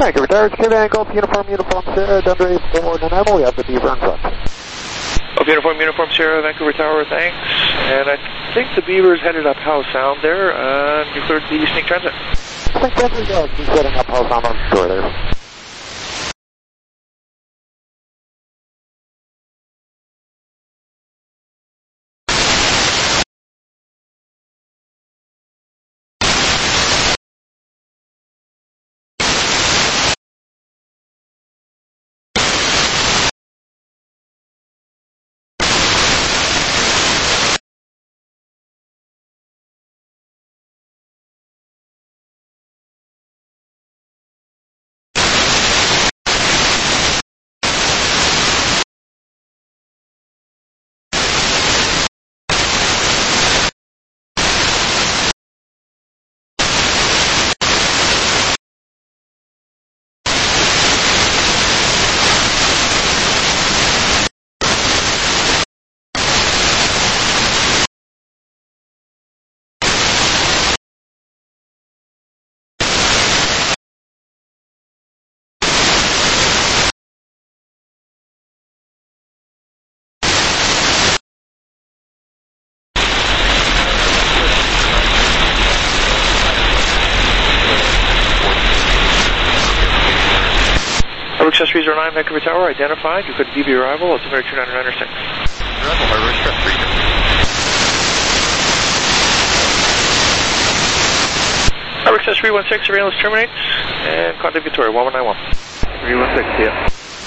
Thank you, retired. Quebec Golf Uniform Sierra, Dundee 4 Nanaimo. We have the Beaver in front. Golf Uniform Sierra, Vancouver Tower, thanks. And I think the Beaver's headed up Howe Sound there, and you cleared the Snake Transit. Snake Transit, yes, he's heading up Howe Sound on the shore there. Access 309, Vancouver Tower, identified. You could DB arrival, altimeter 2996. Arrival by Roche Crest 3. Access 316, surveillance terminates, and contact Victoria, 1191. 316, yeah.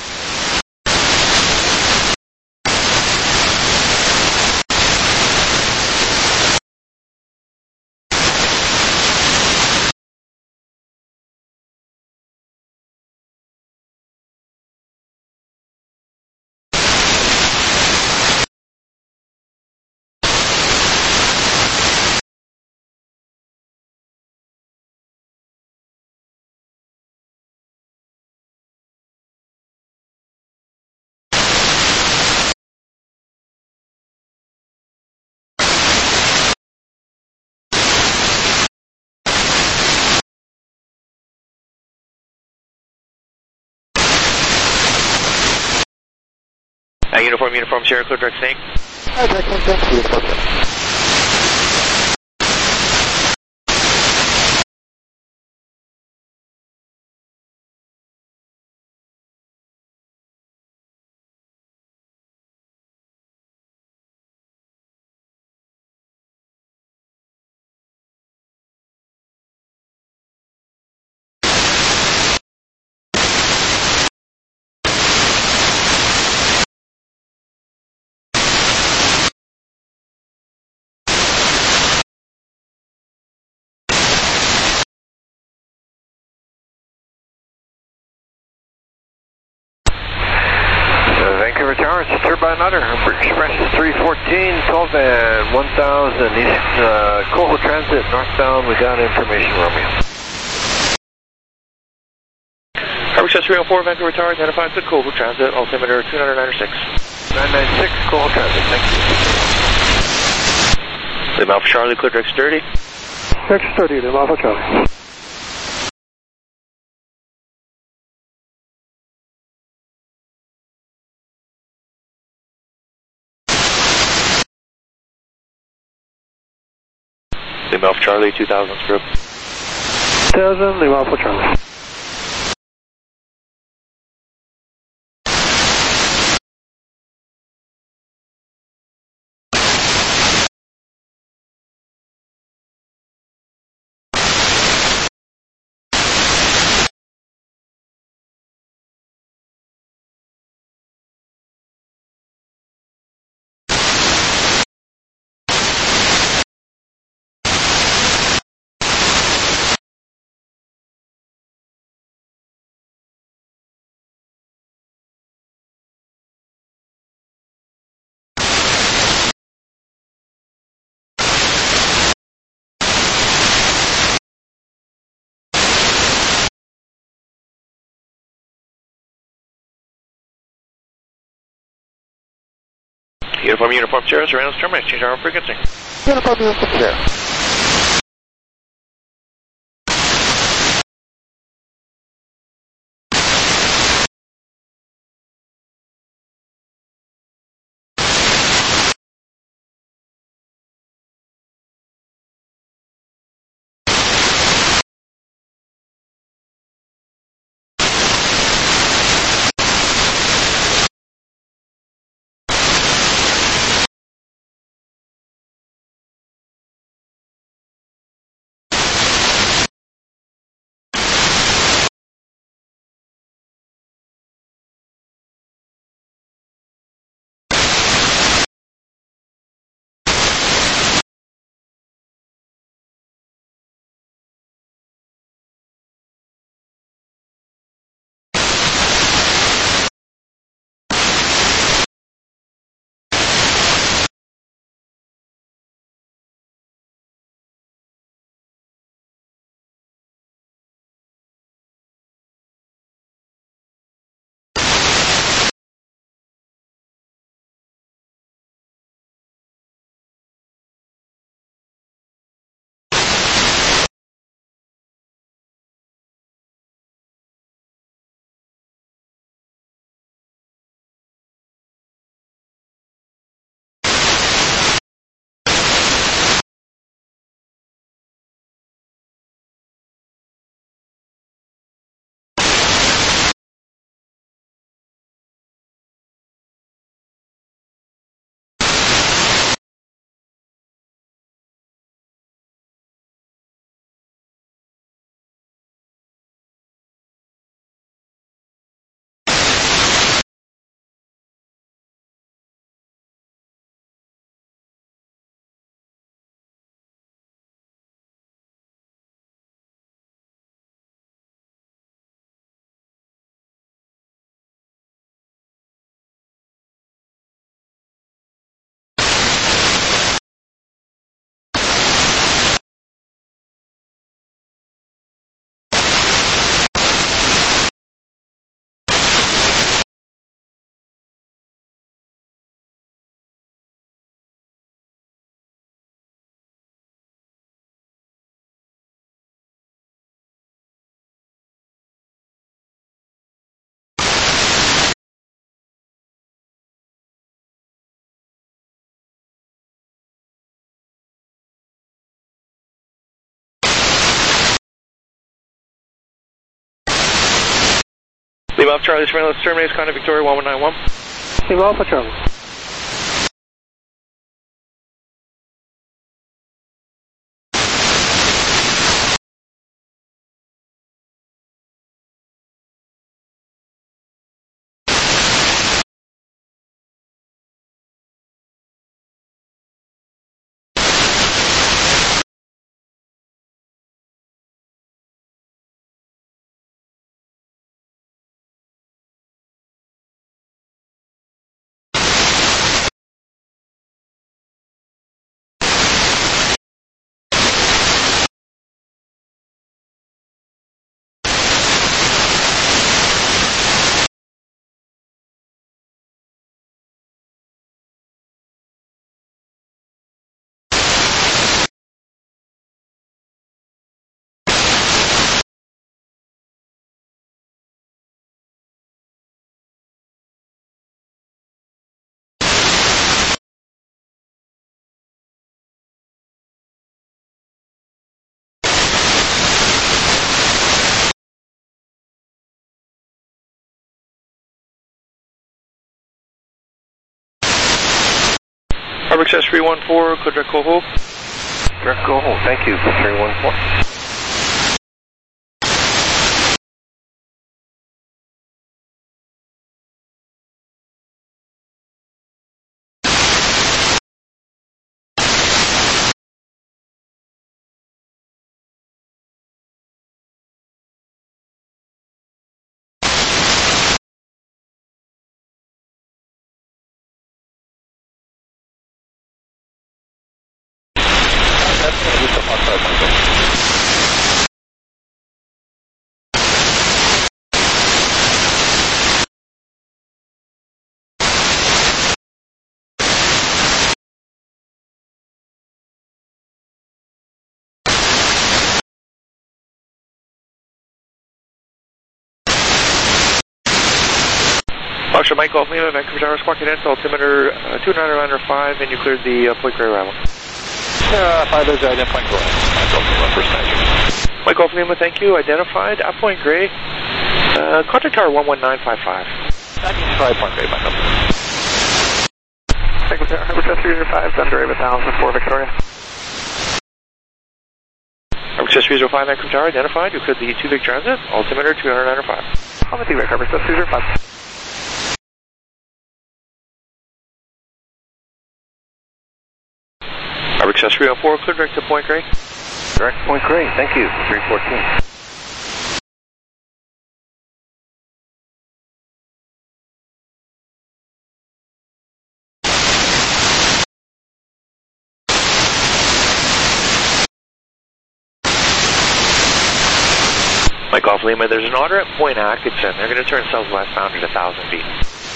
Uniform Sierra, clear direct Snake. Hi, direct Snake, thank you. Vancouver Tower, it's Turbine Nutter. Express is 314, 12 and 1000 East Coho Transit, northbound. We got information, Romeo. Access 304, Vancouver Tower, identified the Coho Transit, altimeter 2996. 996, Coho Transit, thank you. Lima Alpha Charlie, clear direct Sturdy. Direct Sturdy, Lima Alpha Charlie. Lima Alpha Charlie, 2000 script. 2000, Lima Alpha Charlie. Uniform Sierra, surveillance terminate, change our frequency. Uniform Sierra. Lima Alpha Charlie, surveillance terminates, contact Victoria 1191. Lima Alpha Charlie. Harbor Express 314, code direct Coho. Direct Coho, thank you for 314. Officer Mike Golf Lima, Vancouver Tower, Squawk Cadence, altimeter 299.5, and you cleared the Point Grey arrival. 5 is at Point Grey. Mike Golf Lima, first station. Mike Golf Lima, thank you. Identified at Point Grey. Contact Tower 11955. That means 5 Point Grey, Mike Golf Lima. Harbor Express 305, Thunder 1000 for Victoria. Harbor Express 305, Vancouver Tower, identified. You cleared the 2 Vic Transit, altimeter 295. On the T-Vic, Harbor Express 305. Harbor Express 304, clear direct to Point Grey. Direct to Point Grey, thank you, 314. Mike Golf Lima, there's an order at Point Atkinson. They're going to turn southwestbound at 1,000 feet.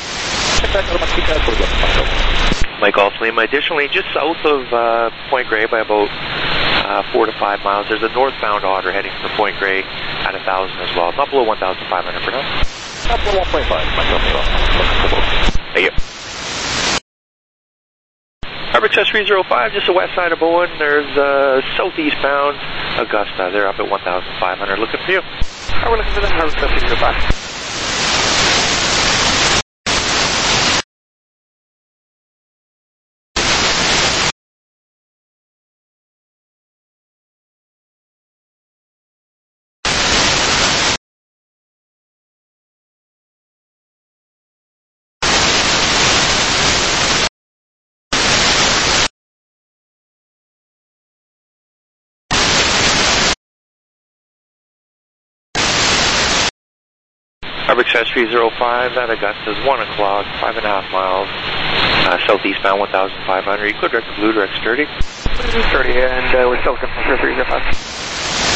Mike Golf Lima, additionally, just south of Point Grey by about 4 to 5 miles, there's a northbound order heading for Point Grey at 1,000 as well. Not below 1,500 for now. Not below 1.5, Mike Golf Lima. Thank you. Harbor Express 305, just the west side of Bowen. There's southeastbound Augusta. They're up at 1,500. Looking for you. We're looking for them, Harbor Express 305. Harbor Express 305, that Augusta's 1 o'clock, 5.5 miles, southeastbound 1,500. You could direct Blue direct Sturdy. Sturdy, and we're still looking for 305.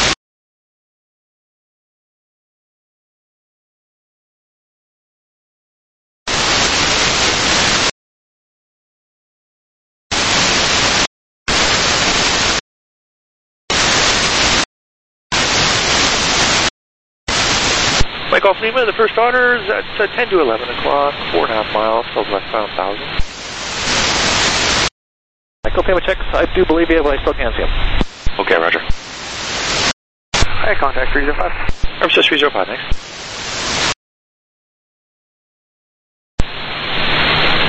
Mike Golf Lima, the first order is at 10 to 11 o'clock, 4.5 miles, southwestbound 1,000. Mike Golf Lima checks. I do believe you, but I still can't see him. Okay, roger. Hi, contact 305. Harbor Express 305, thanks.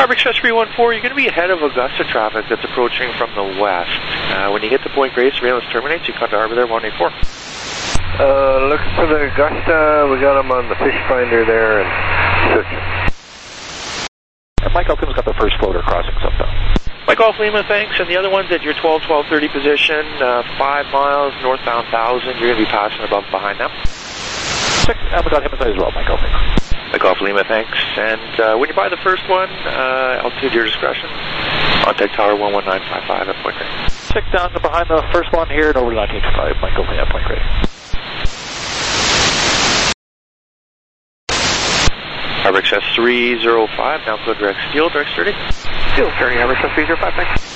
Harbor Express 314, you're going to be ahead of Augusta traffic that's approaching from the west. When you get to Point Grey, surveillance terminates, you cut to Harbor there, 184. Looking for the Augusta, we got them on the fish finder there and searching. And Mike Elkin's got the first floater crossing sometime. Mike Golf Lima, thanks. And the other one's at your 12-12-30 position, 5 miles, northbound 1000. You're going to be passing above behind them. Check, and we got him inside as well, Mike Elkin. Mike Golf Lima, thanks. And when you buy the first one, altitude your discretion. Contact Tower 11955 at Point Grey. Check down behind the first one here and over to 1955, Mike Elkin at Point Grey. Harbor Express 305, now go direct steel, direct sturdy. Steel turning, Harbor Express 305, thanks.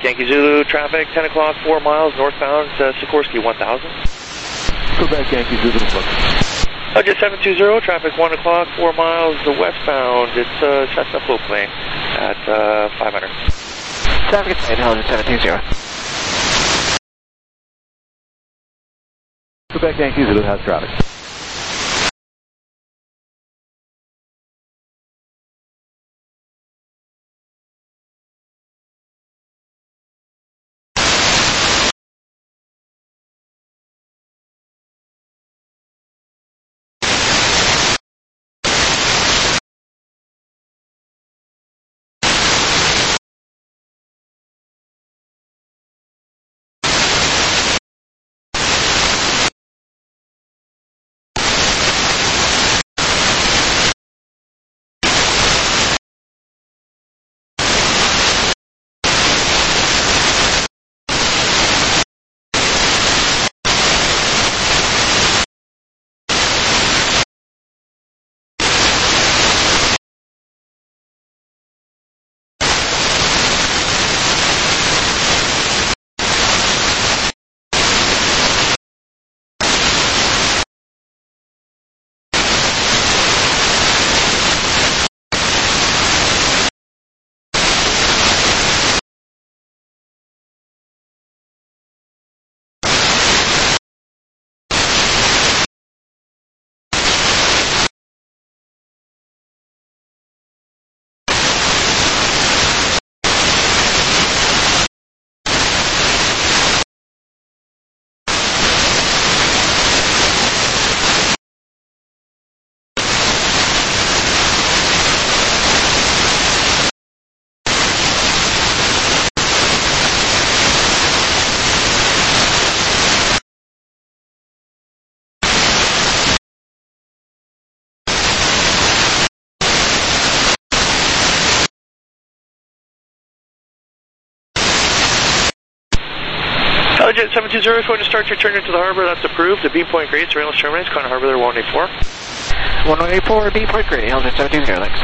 Quebec Yankee Zulu, traffic 10 o'clock, 4 miles, northbound, Sikorsky 1000. Quebec Yankee Zulu, look. Jet 720, traffic 1 o'clock, 4 miles, westbound, it's Cessna floatplane at 500. Traffic is 720. Quebec Yankee Zulu has traffic. Jet 720 is going to start your turn into the harbor. That's approved. The Beam Point Grade surveillance terminates. Conner Harbor there, 184. 184, Beam Point Grade, Jet 720, thanks.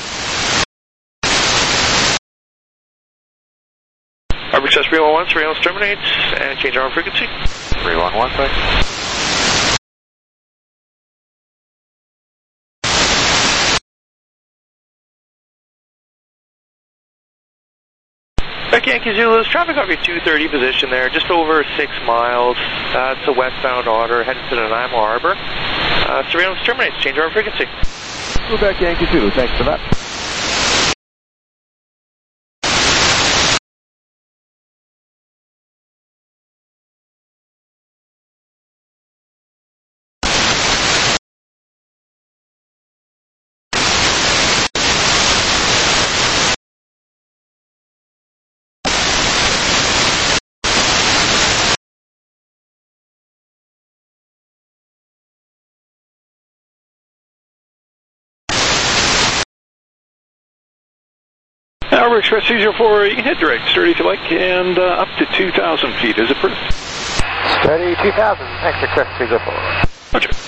Harbor Express 311, surveillance terminates, and change arm frequency. 311, thanks. Quebec Yankee Zulu, traffic off your 230 position there, just over 6 miles. That's a westbound order, heading to the Nanaimo Harbor. Surveillance terminates, change arm frequency. Quebec Yankee Zulu, thanks for that. Harbor Express 304, you can head direct, steady if you like, and up to 2,000 feet. Is it approved? Steady 2,000, Harbor Express 304. Roger.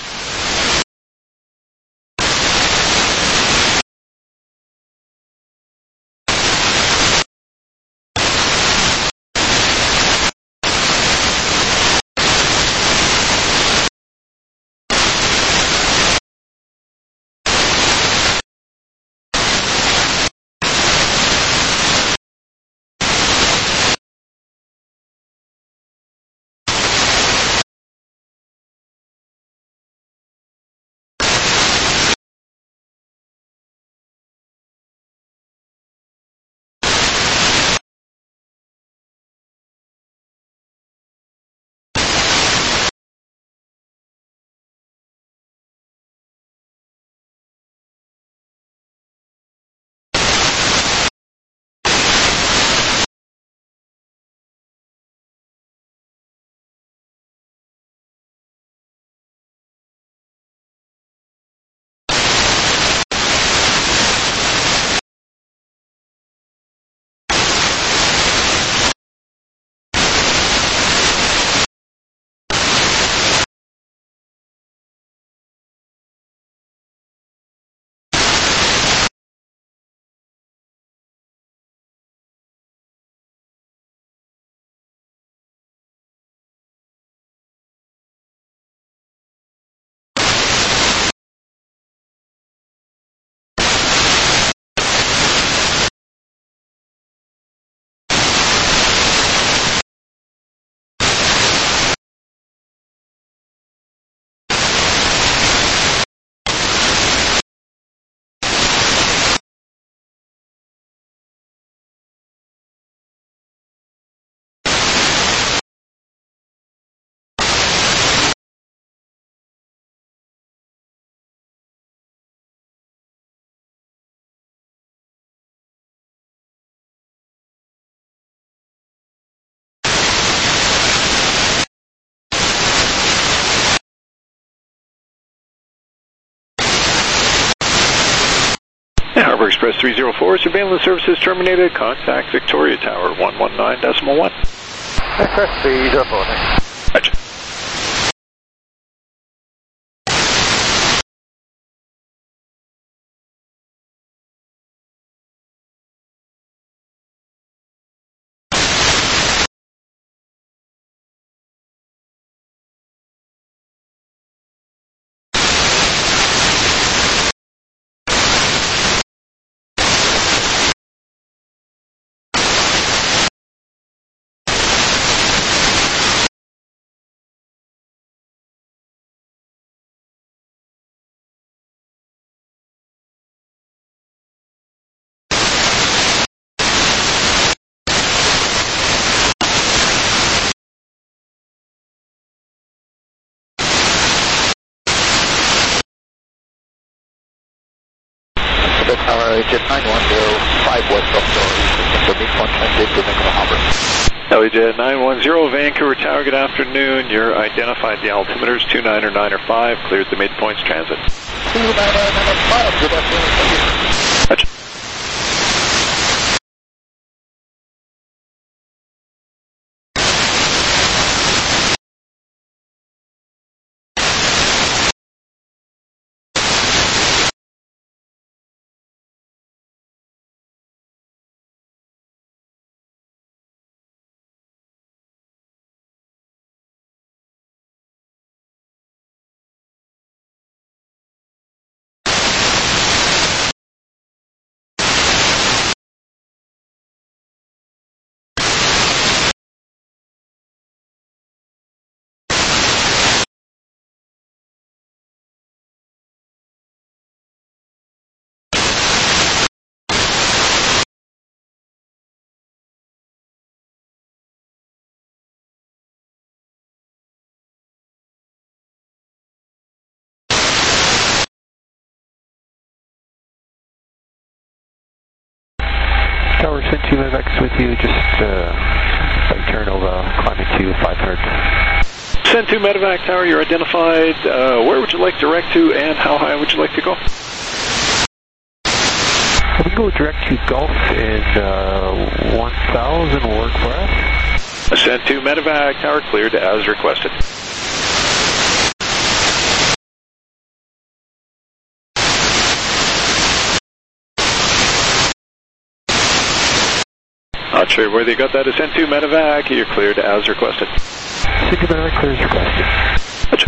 Harbor Express 304, surveillance services terminated. Contact Victoria Tower 119.1. Express 304, thanks. Roger. Tower, Jet 9105 West Offshore, midpoint transit to Vancouver Harbor. LEJ 910 Vancouver Tower, good afternoon. You're identified the altimeters 29 or 9 or 5, cleared the midpoints transit. 29 or 5, good afternoon, thank you. Roger. Tower, send 2 medevacs with you, just turnover, climbing to 500. Send 2 medevac Tower, you're identified. Where would you like direct to and how high would you like to go? We can go direct to Gulf in 1000 will work for us. Send 2 medevac Tower, cleared as requested. Not sure where they got that. Send 2 medevac, you're cleared as requested. Send 2 medevac, clear as requested. Roger.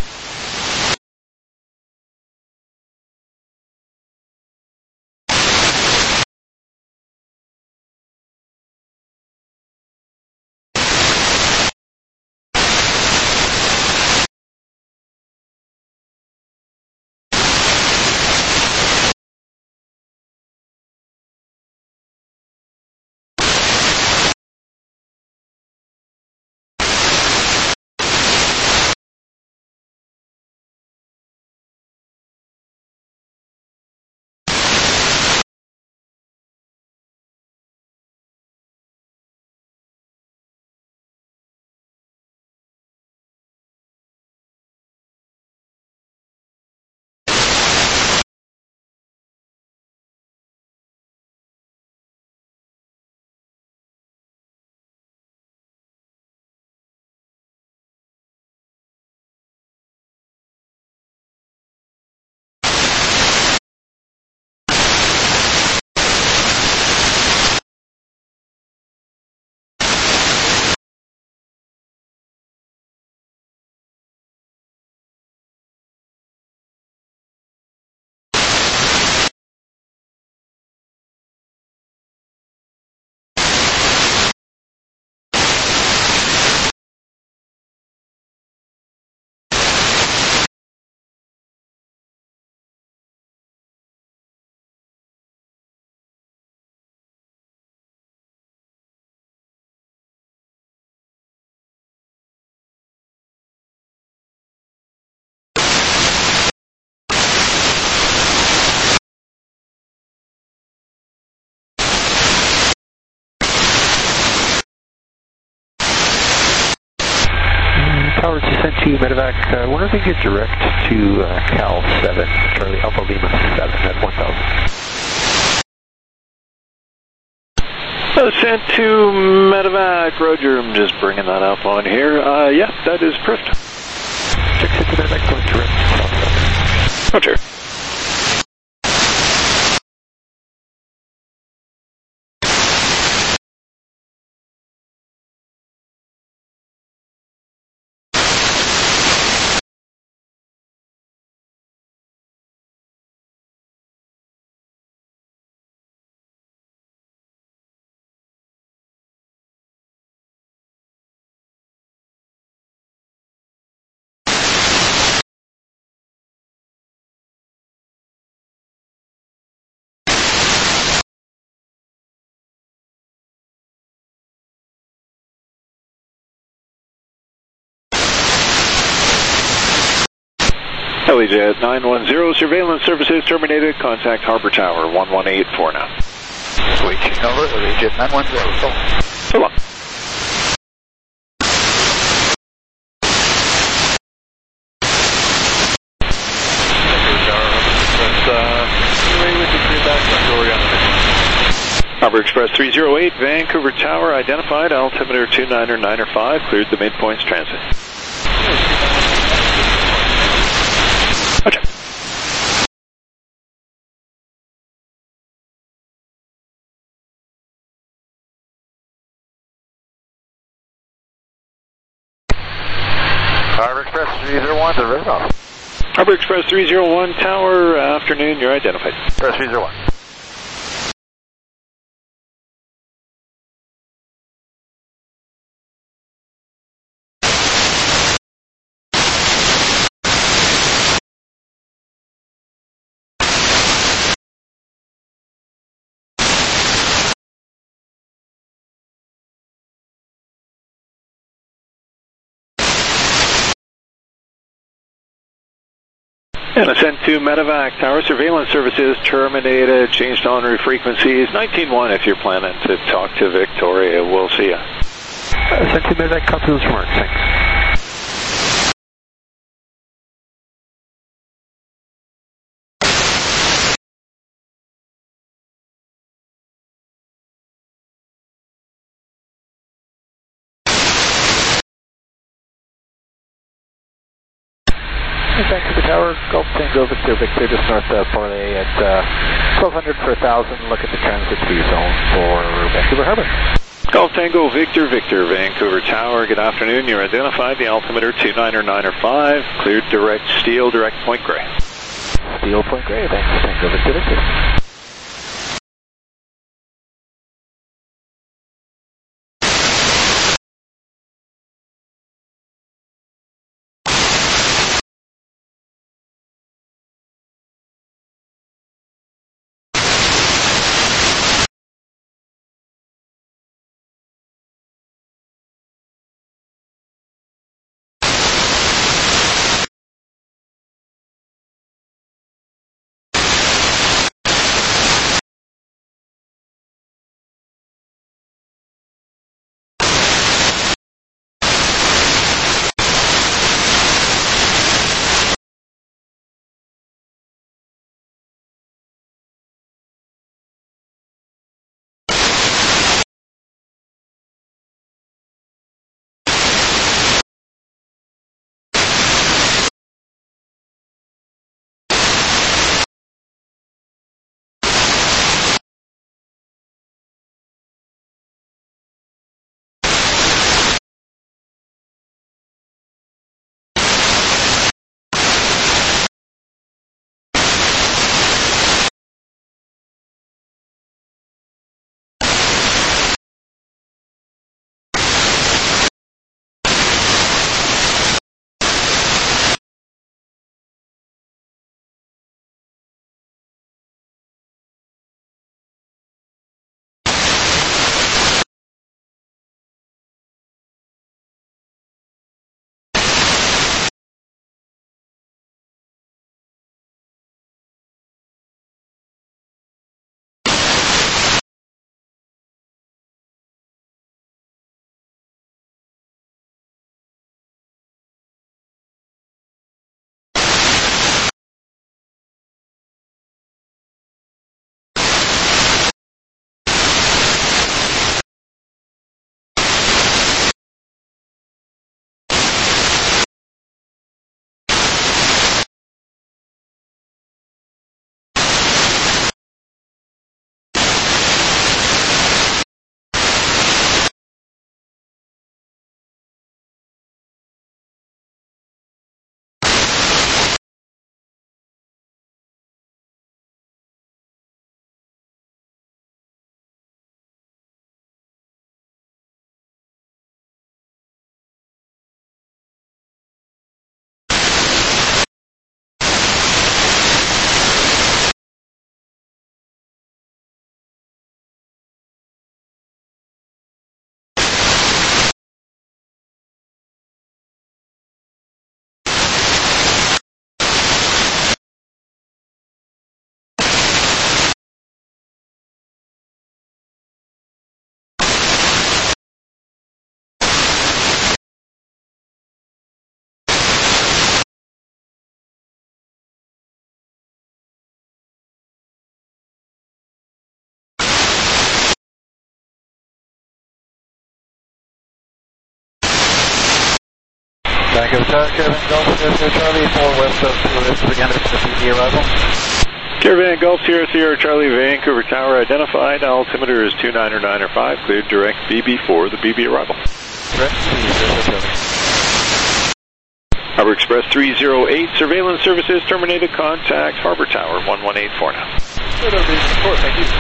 Tower, send 2 medevac. Wonder if we can get direct to Cal 7, Charlie Alpha Lima 7 at 1000. Sent to Medevac, Roger. I'm just bringing that up on here. Yeah, that is perfect. 6 into Medevac, going direct. Roger. Helijet 910, surveillance services terminated. Contact Harbor Tower 1184 now. Switching over, Helijet 910, So long. Harbor Express 308, Vancouver Tower identified, altimeter 29905, cleared the midpoints transit. Okay. Harbor Express 301 to Riverhoff. Harbor Express 301, Tower, afternoon, you're identified. Express 301. And ascent to Medevac Tower, surveillance services terminated, changed on frequencies, 19.1 if you're planning to talk to Victoria, we'll see ya. Ascent to Medevac, copy those remarks, thanks. Back to the tower, Gulf Tango, Victor, Victor, just north of Parlay at 1200 for 1000. Look at the transit speed zone for Vancouver Harbor. Golf Tango, Victor, Victor, Vancouver Tower, good afternoon. You're identified, the altimeter 29905, cleared direct steel, direct Point Grey. Steel Point Grey, thanks, Tango, Victor, Victor. Vancouver Tower, Caravan Golf, Sierra Charlie, 4 west of 2 is again, it's the BB arrival. Caravan Golf, Sierra Charlie, Vancouver Tower identified. Altimeter is 29905. Cleared direct BB4, the BB arrival. Direct BB, Charlie. Harbor Express 308, surveillance services terminated. Contact Harbor Tower 1184 now. Good, report, thank you.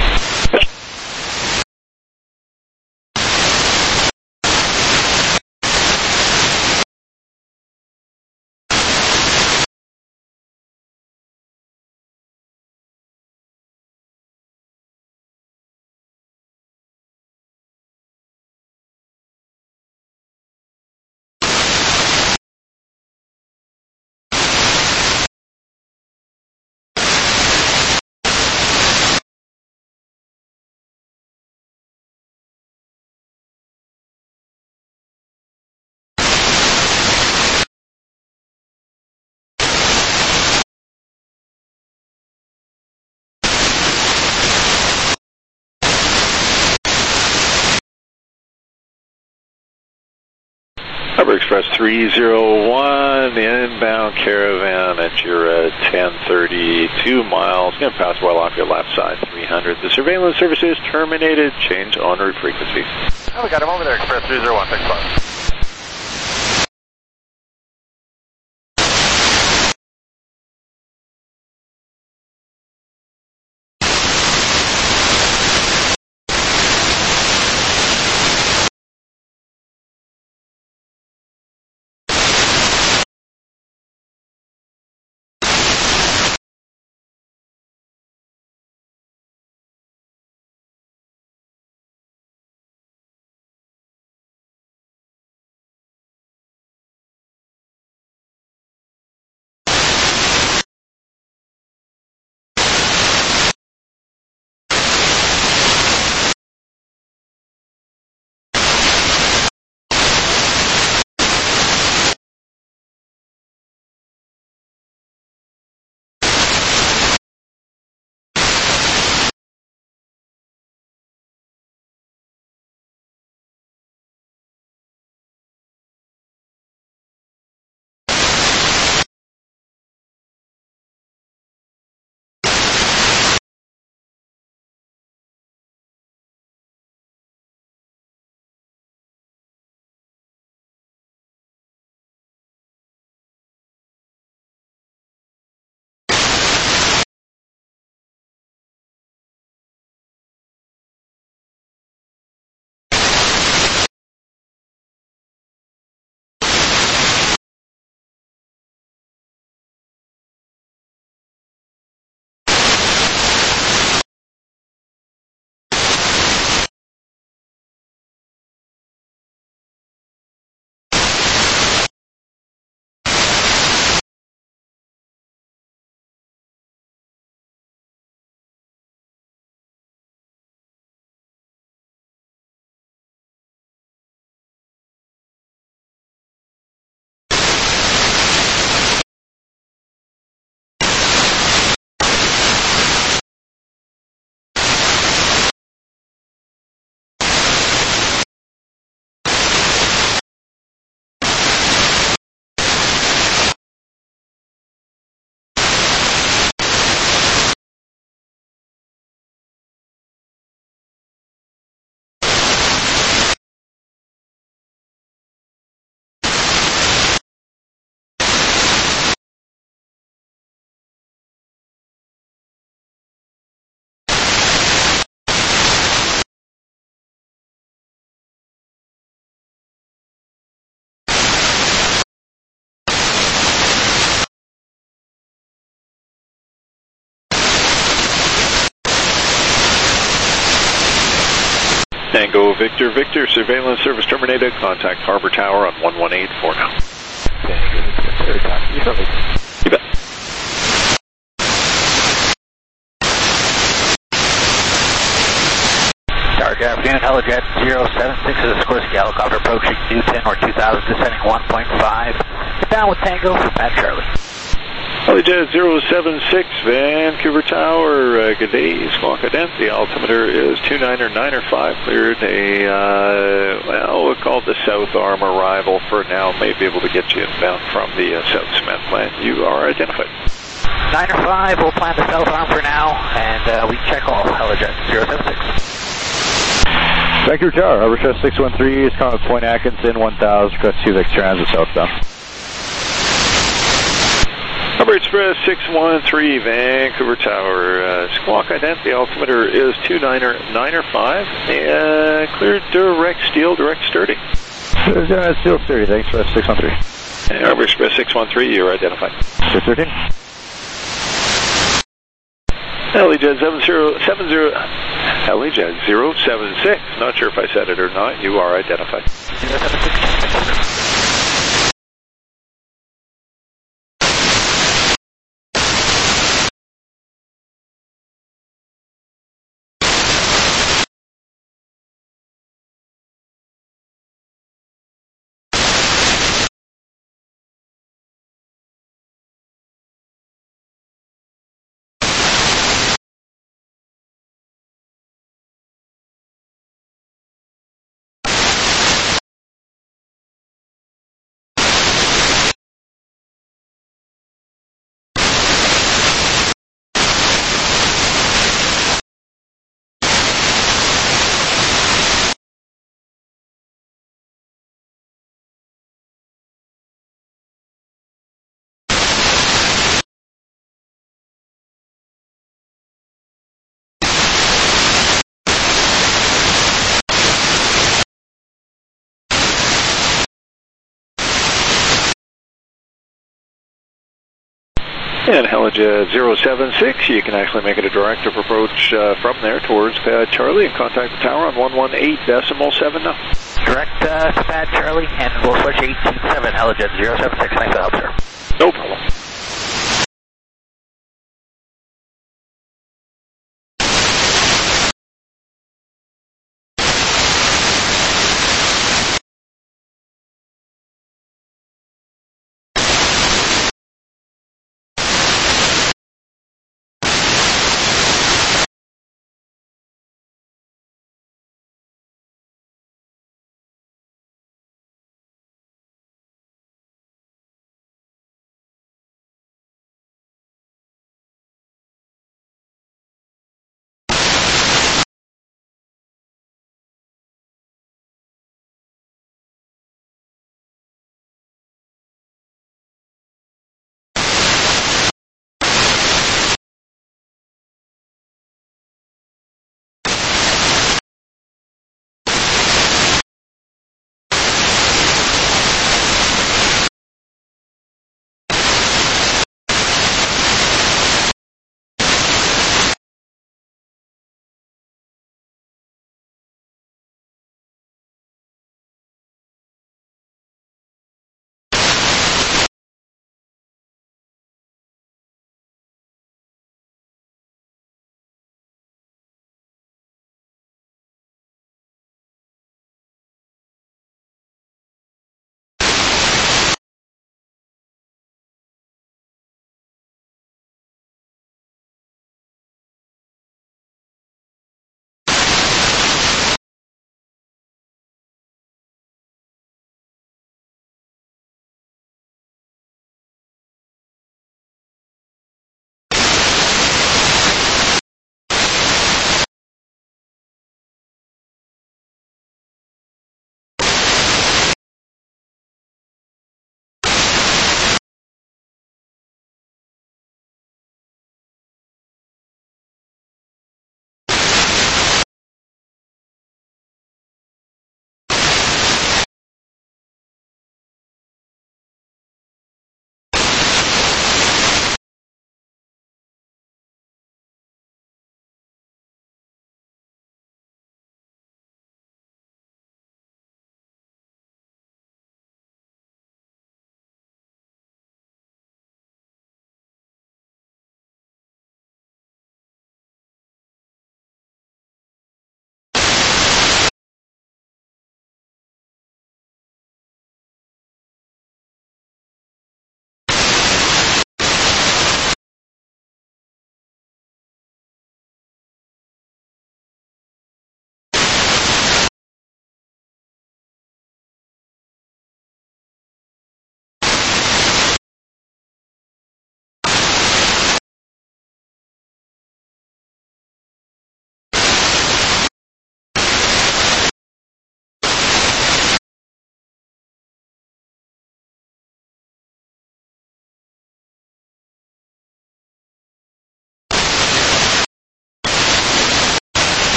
Harbor Express 301, the inbound Caravan at your 1032 miles. Going to pass well off your left side, 300. The surveillance services terminated. Change en route frequency. Oh, we got him over there, Express 301, 65. Tango Victor Victor, surveillance service terminated. Contact Harbor Tower on 1184 now. Tango Victor, talk to you shortly. You bet. Tower, good afternoon. Helijet 076 is a Sikorsky helicopter approaching Newton or 2000, descending 1.5. Get down with Tango for Pat Charlie. HeliJet 076, Vancouver Tower, good day, Squawka Dent. The altimeter is 29905, cleared a, well, we'll call it the south arm arrival for now. May be able to get you inbound from the South Cement plant. You are identified. 905, we'll plan the south arm for now, and we check all HeliJet 076. Vancouver Tower, Harbor Express 613 is calling Point Atkinson 1000, request 2 Vic Transit southbound. Harbor Express 613, Vancouver Tower, Squawk Ident, the altimeter is 29905, cleared direct steel, direct sturdy. Steel sturdy, thanks for 613. Harbor Express 613, you're identified. 613. HeliJet 076, not sure if I said it or not, you are identified. 076. And HeliJet 076, you can actually make it a direct approach from there towards Pad Charlie and contact the tower on 118.7 now. Direct to Pad Charlie, and we'll switch 827 HeliJet 076. Thanks for the help, sir. No problem.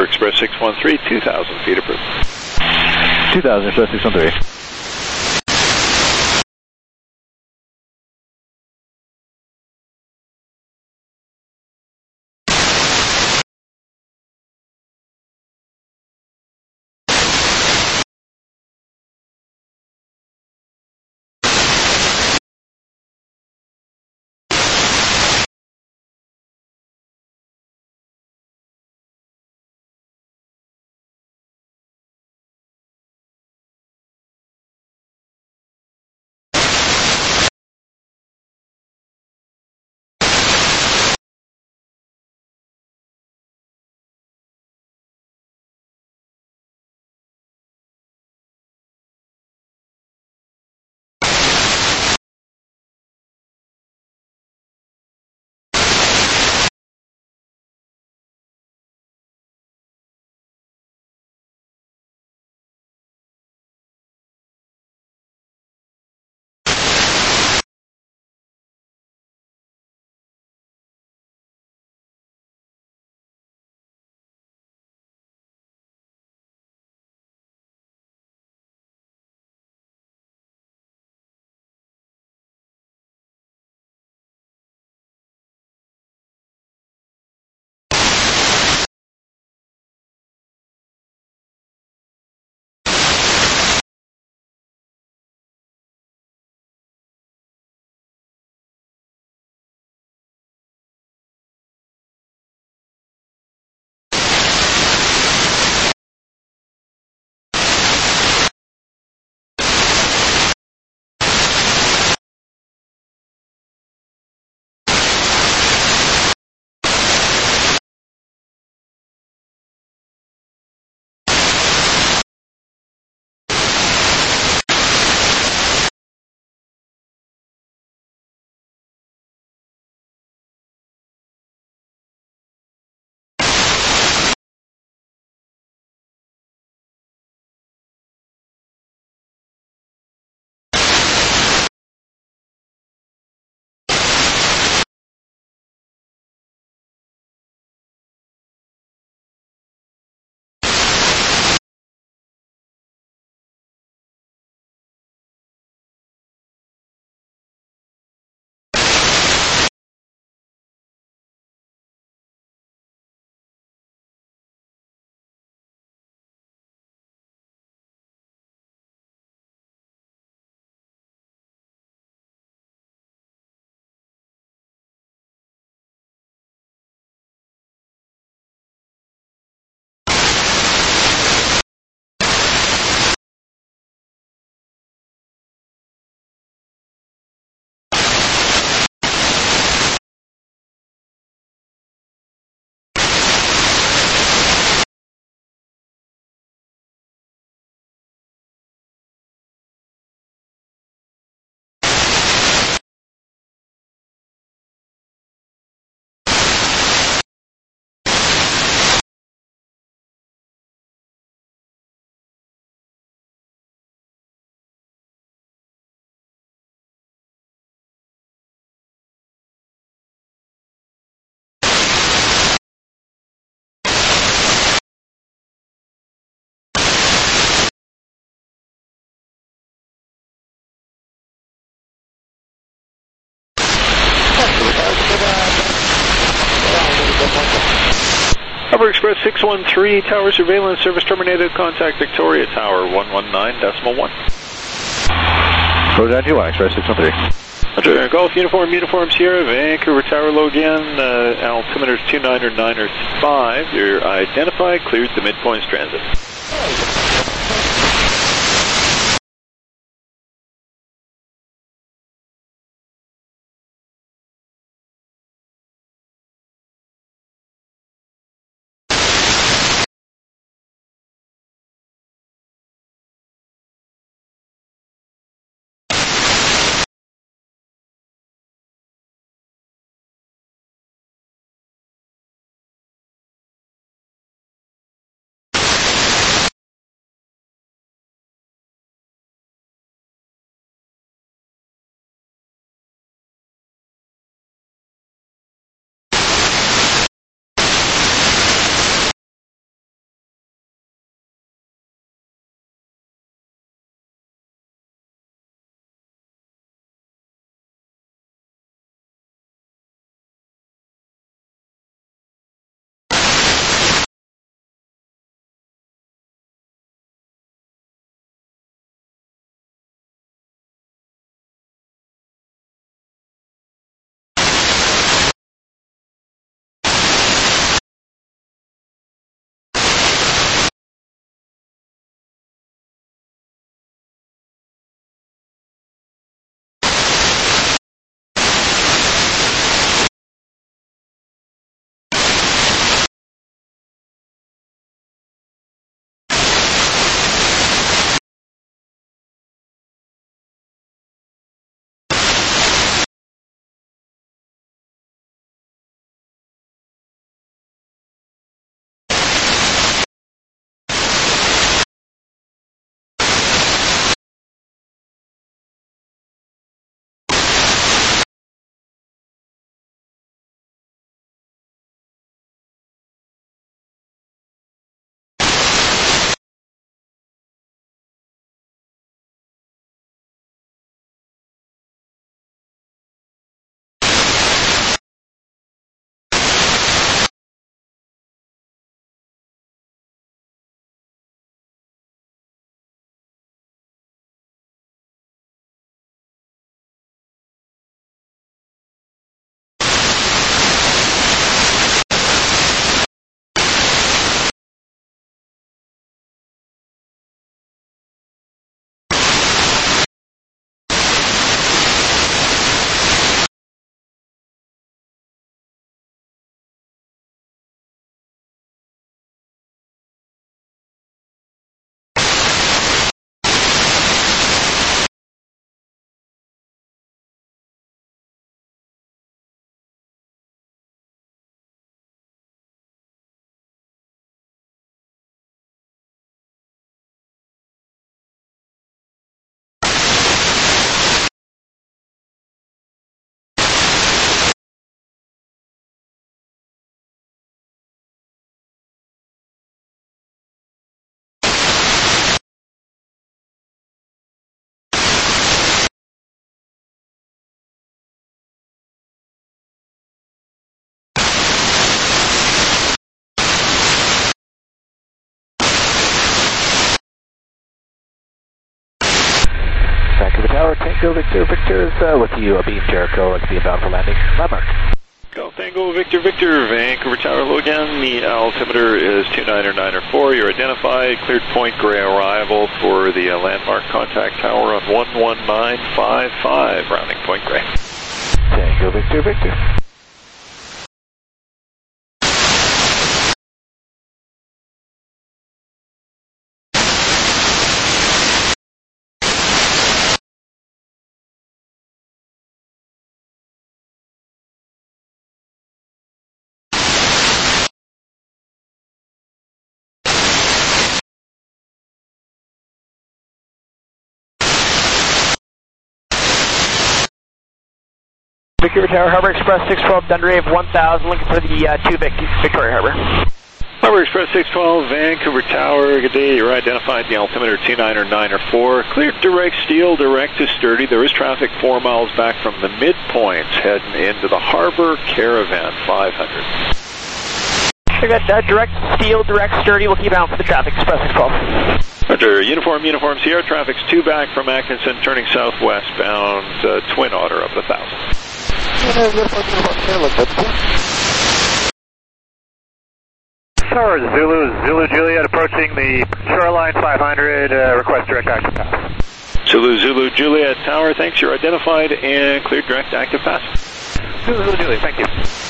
Express 613, 2,000 feet approved. 2,000, Express 613. Harbor Express 613, tower surveillance, service terminated, contact Victoria Tower 119.1. Roger, 91, Express 613. Roger, Golf Uniform Sierra, Vancouver Tower low again, altimeter 29er9er5, you're identified, cleared the midpoints transit. Vancouver Tower, Tango Victor Victor is with you, Beam Jericho, let's be about for landing. Landmark. Golf Tango Victor Victor, Vancouver Tower, hello again. The altimeter is 29904. You're identified. Cleared Point Grey arrival for the landmark contact tower on 11955, rounding Point Grey. Tango Victor Victor. Vancouver Tower, Harbor Express 612, Dundreave 1000, looking for the 2 Victoria Harbor. Harbor Express 612, Vancouver Tower, good day. You're identified, the altimeter 29904. Cleared direct steel, direct to sturdy. There is traffic 4 miles back from the midpoint, heading into the Harbor Caravan 500. I got direct steel, direct sturdy. We'll keep out for the traffic, Express 612. Roger, Uniform Sierra, traffic's 2 back from Atkinson, turning southwest bound Twin Otter up at 1000. Tower Zulu Juliet approaching the shoreline 500, request direct active pass. Zulu Juliet Tower, thanks, you're identified and cleared direct active pass. Zulu Juliet, thank you.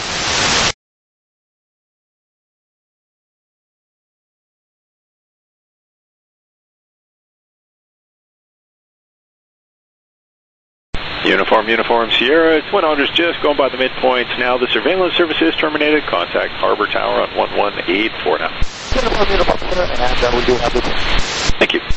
Uniform Sierra, Twin Otters just going by the midpoint. Now the surveillance service is terminated. Contact Harbor Tower on 1184 now. Uniform, and we do have the... Thank you.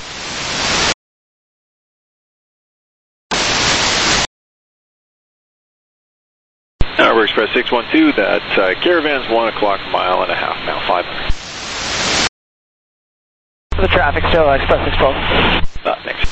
Harbor Express 612, that Caravan's 1 o'clock, mile and a half now, 500. For the traffic, still Express 612. Thanks.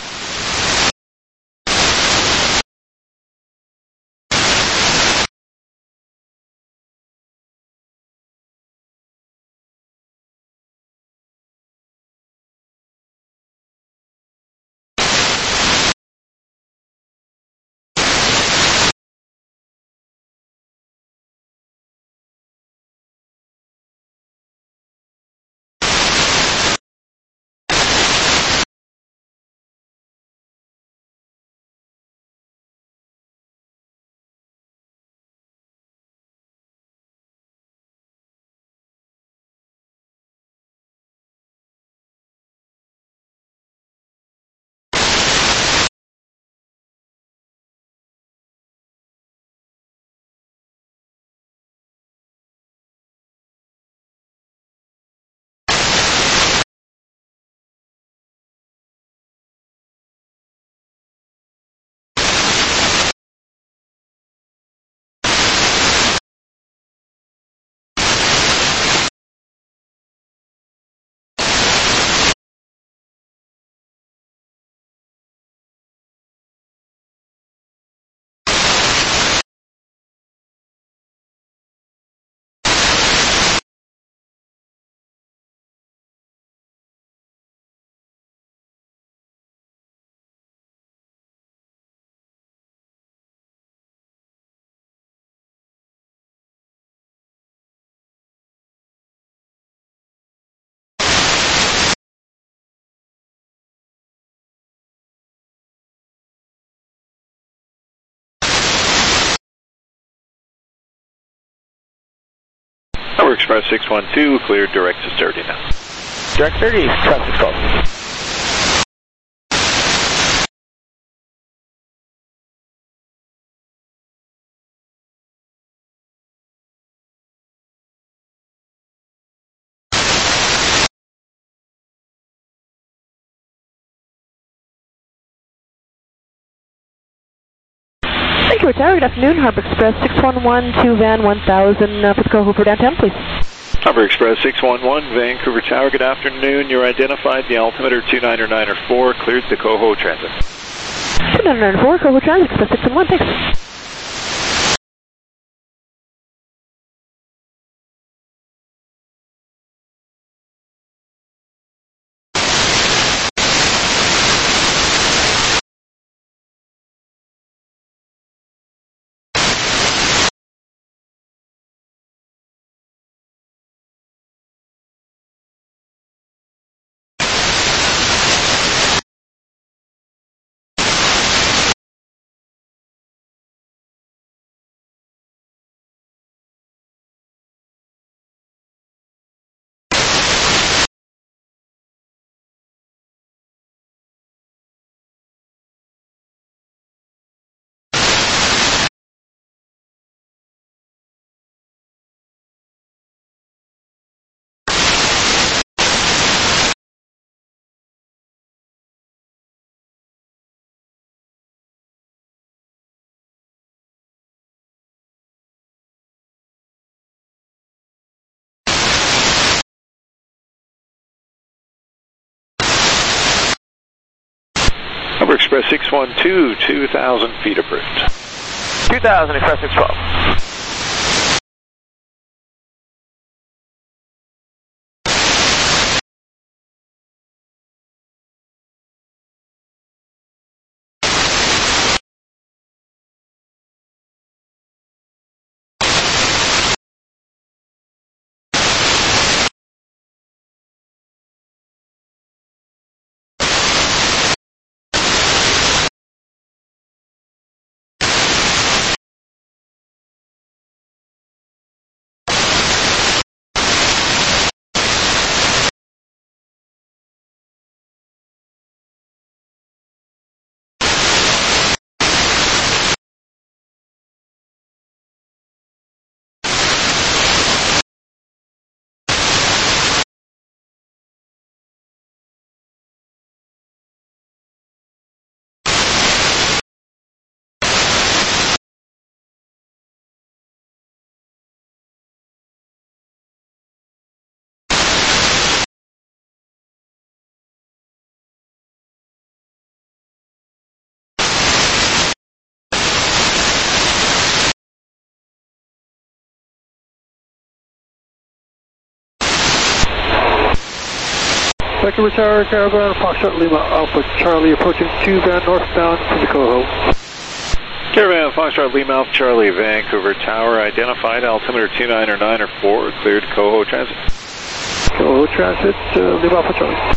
Harbor Express 612, cleared direct to sturdy now. Direct sturdy, Express 612. Vancouver Tower, good afternoon. Harbor Express 611, 2 Van 1000, for the Coho for downtown, please. Harbor Express 611, Vancouver Tower, good afternoon. You're identified, the altimeter 29904, cleared the Coho Transit. 29904, Coho Transit, Express 611, thanks. Express 612, 2,000 feet approved. 2,000, Express 612. Vancouver Tower, Caravan, Foxtrot Lima Alpha Charlie approaching 2 van northbound from the Coho. Caravan, Foxtrot Lima Alpha Charlie, Vancouver Tower, identified, altimeter 29 or 9 or 4, cleared Coho Transit. Coho Transit, Lima Alpha Charlie.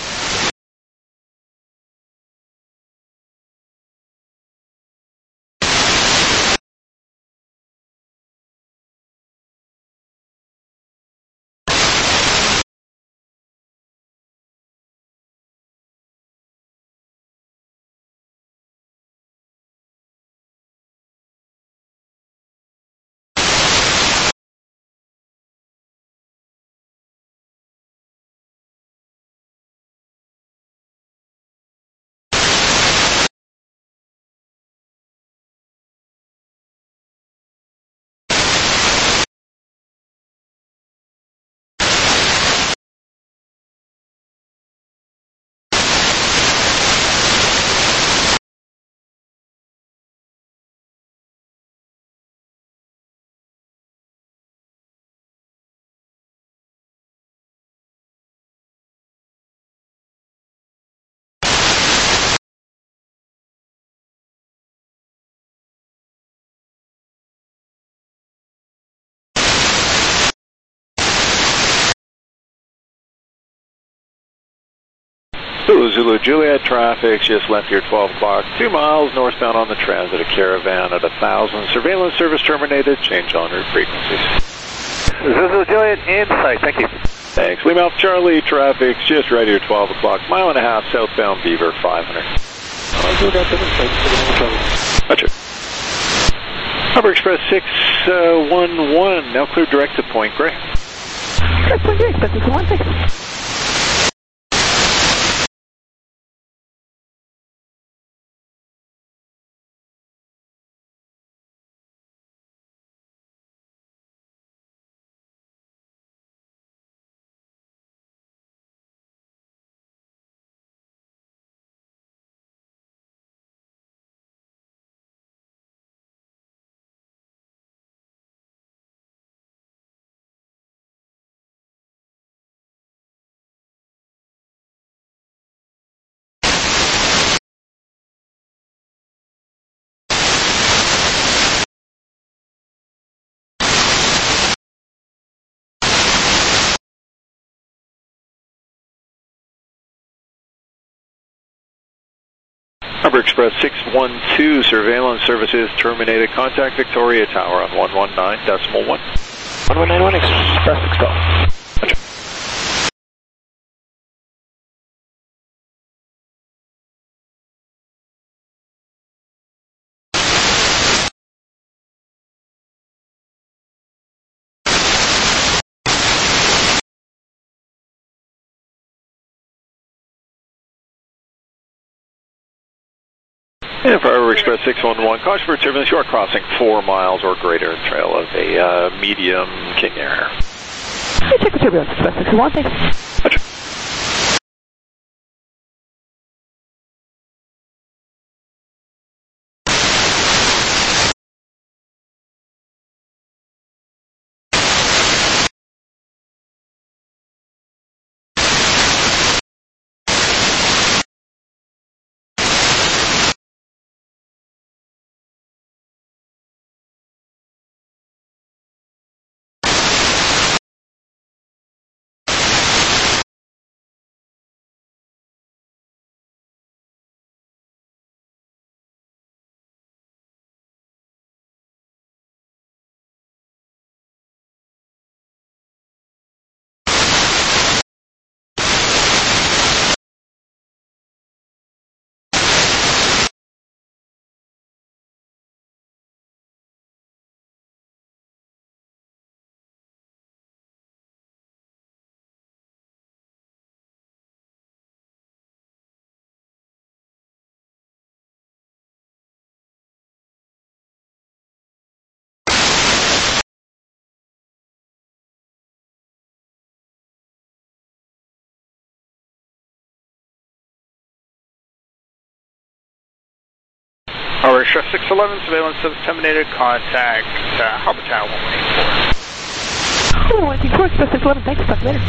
Zulu Juliet traffic just left here 12 o'clock, 2 miles northbound on the transit, a Caravan at 1,000. Surveillance service terminated, change en route frequencies. Zulu Juliet in sight, thank you. Thanks. Lima Alpha Charlie traffic just right here 12 o'clock, mile and a half southbound Beaver 500. Roger. Harbor Express 611, now clear direct to Point Grey. Point Grey, Express 616. Harbor Express 612, surveillance services terminated. Contact Victoria Tower on 119.1. 1191, Express 612. Roger. And for Harbor Express 611, caution for turbulence, you are crossing 4 miles or greater trail of a medium King Air. Check the turbulence, Express 611, thanks. Roger. Harbor Express 611, surveillance service terminated, contact Harbor Tower 114. 184, Express 611, thanks, talk later.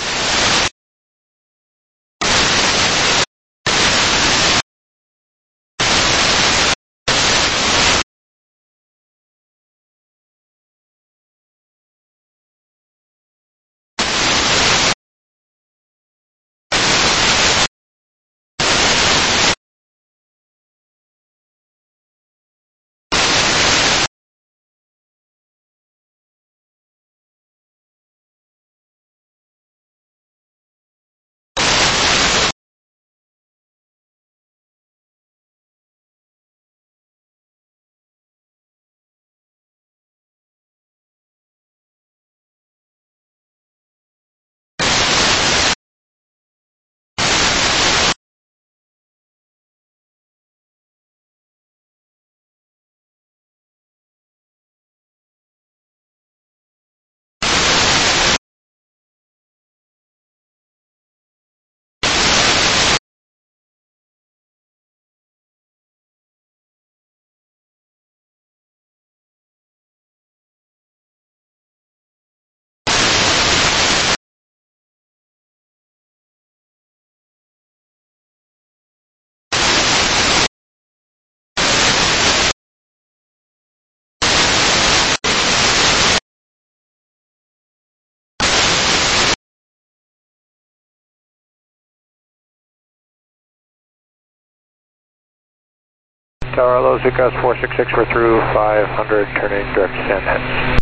Tower Hello, Zcast 466, we're through 500, turning direct to San Hedges.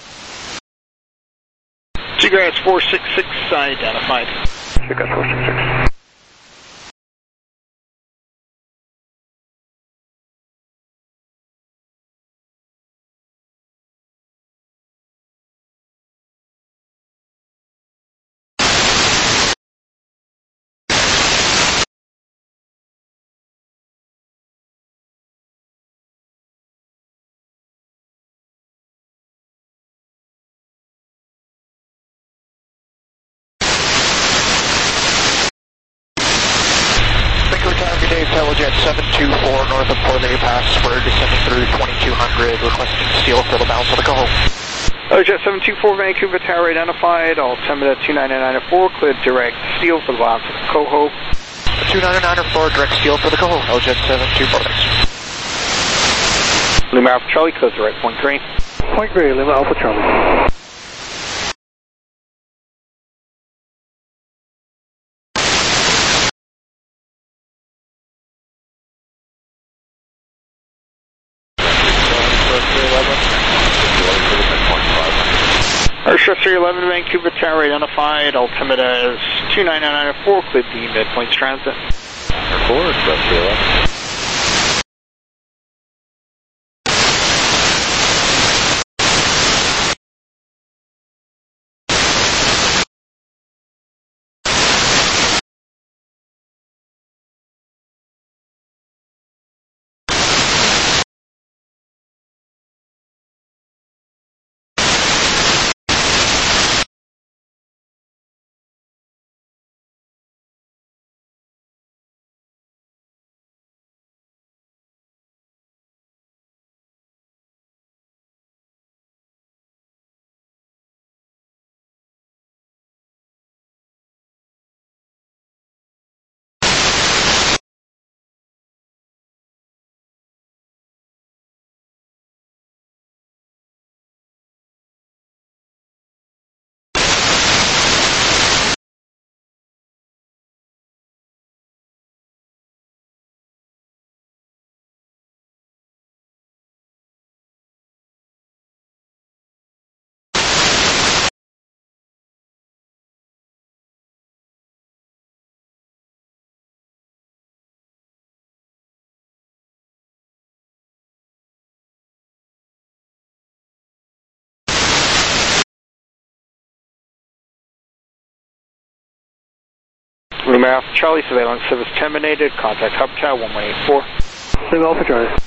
Seagrass 466 identified. Zcast 466. Jet 724 north of Port Pass. We're descending through 2200, requesting seal for the balance of the Coho. Jet 724 Vancouver Tower identified, altimeter 29904, cleared direct seal for the balance of the Coho. 29904, direct seal for the Coho. Jet 724, thanks. Lima Alpha Charlie, cleared direct Point Green. Point Green, Lima Alpha Charlie. Airstrip 311 Vancouver Tower identified, altimeter is 29904, cleared the midpoint transit. Forward, Express 311. Lima Alpha Charlie, surveillance service terminated, contact Hub Tower 1184. Lima Alpha Charlie.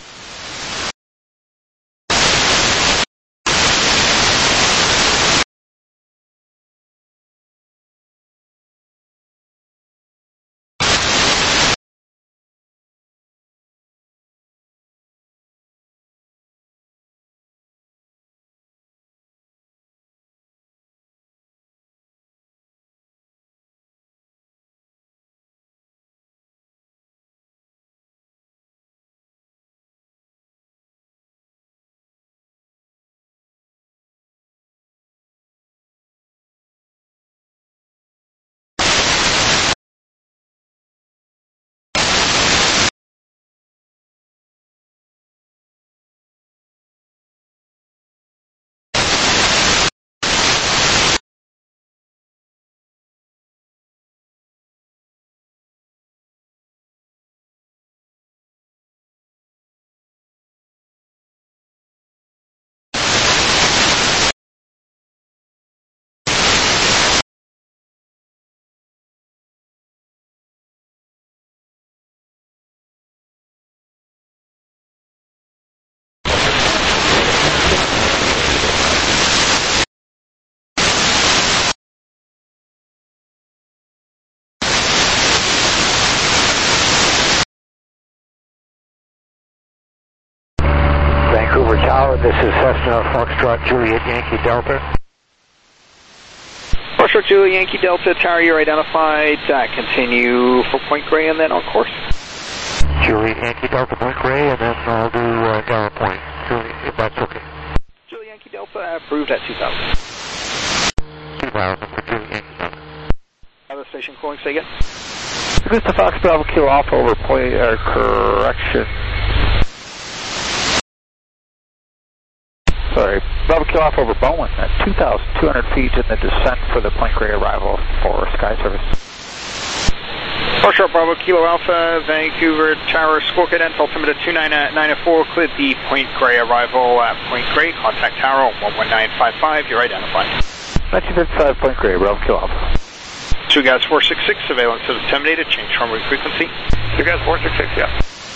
Vancouver Tower, this is Cessna Foxtrot Juliet Yankee Delta. Foxtrot Juliet Yankee Delta, tower you're identified, continue for Point Grey and then on course. Juliet Yankee Delta Point Grey, and then I'll do Down Point, if that's okay. Juliet Yankee Delta, approved at 2,000. 2,000 for Juliet Yankee Delta. Other station calling, say again. Augusta Fox Bravo Kilo Alpha over point, correction. Sorry, Bravo Kilo Alpha over Bowen at 2,200 feet in the descent for the Point Grey arrival for Sky Service. Foxtrot Bravo Kilo Alpha, Vancouver Tower, Squawk Ident, altimeter 29904, cleared the Point Grey arrival at Point Grey, contact tower 11955, you're identified. 1955 Point Grey, Bravo Kilo Alpha. 2 Gas 466, surveillance service terminated, change runway frequency. 2 Gas 466, yeah.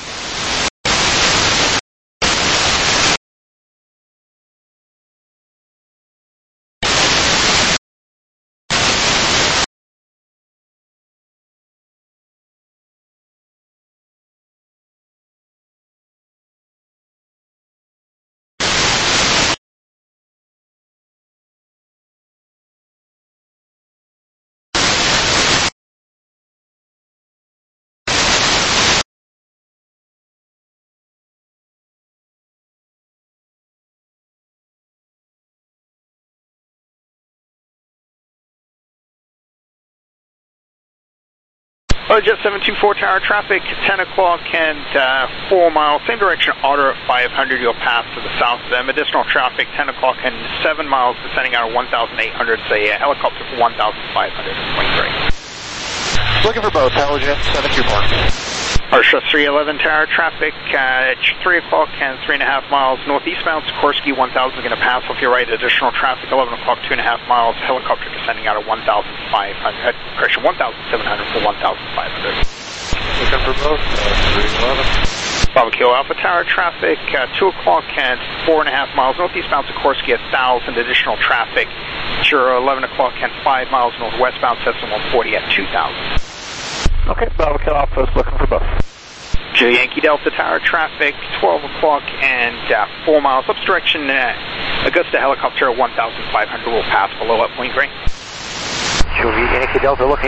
Jet 724 tower traffic, 10 o'clock and 4 miles, same direction, order at 500, you'll pass to the south of them. Additional traffic, 10 o'clock and 7 miles, descending out of 1,800, say a helicopter for 1,500 Point Grey. Looking for both, Tower Jet 724. Arsha 311 tower traffic, 3 o'clock and 3.5 miles, northeastbound Sikorsky 1,000, going to pass off your right, additional traffic, 11 o'clock, 2.5 miles, helicopter descending out of 1,700 for 1,500. Looking for both, 311. Bravo Kilo Alpha tower traffic, 2 o'clock and 4.5 miles, northeastbound Sikorsky 1,000, additional traffic, sure, 11 o'clock and 5 miles, northwestbound Cessna 140 at 2,000. Okay, Bravo Kilo Alpha is looking for both. Juliet Yankee Delta tower traffic, 12 o'clock and 4 miles, ups direction, Augusta helicopter 1,500 will pass below at Point Grey. Juliet Yankee Delta looking.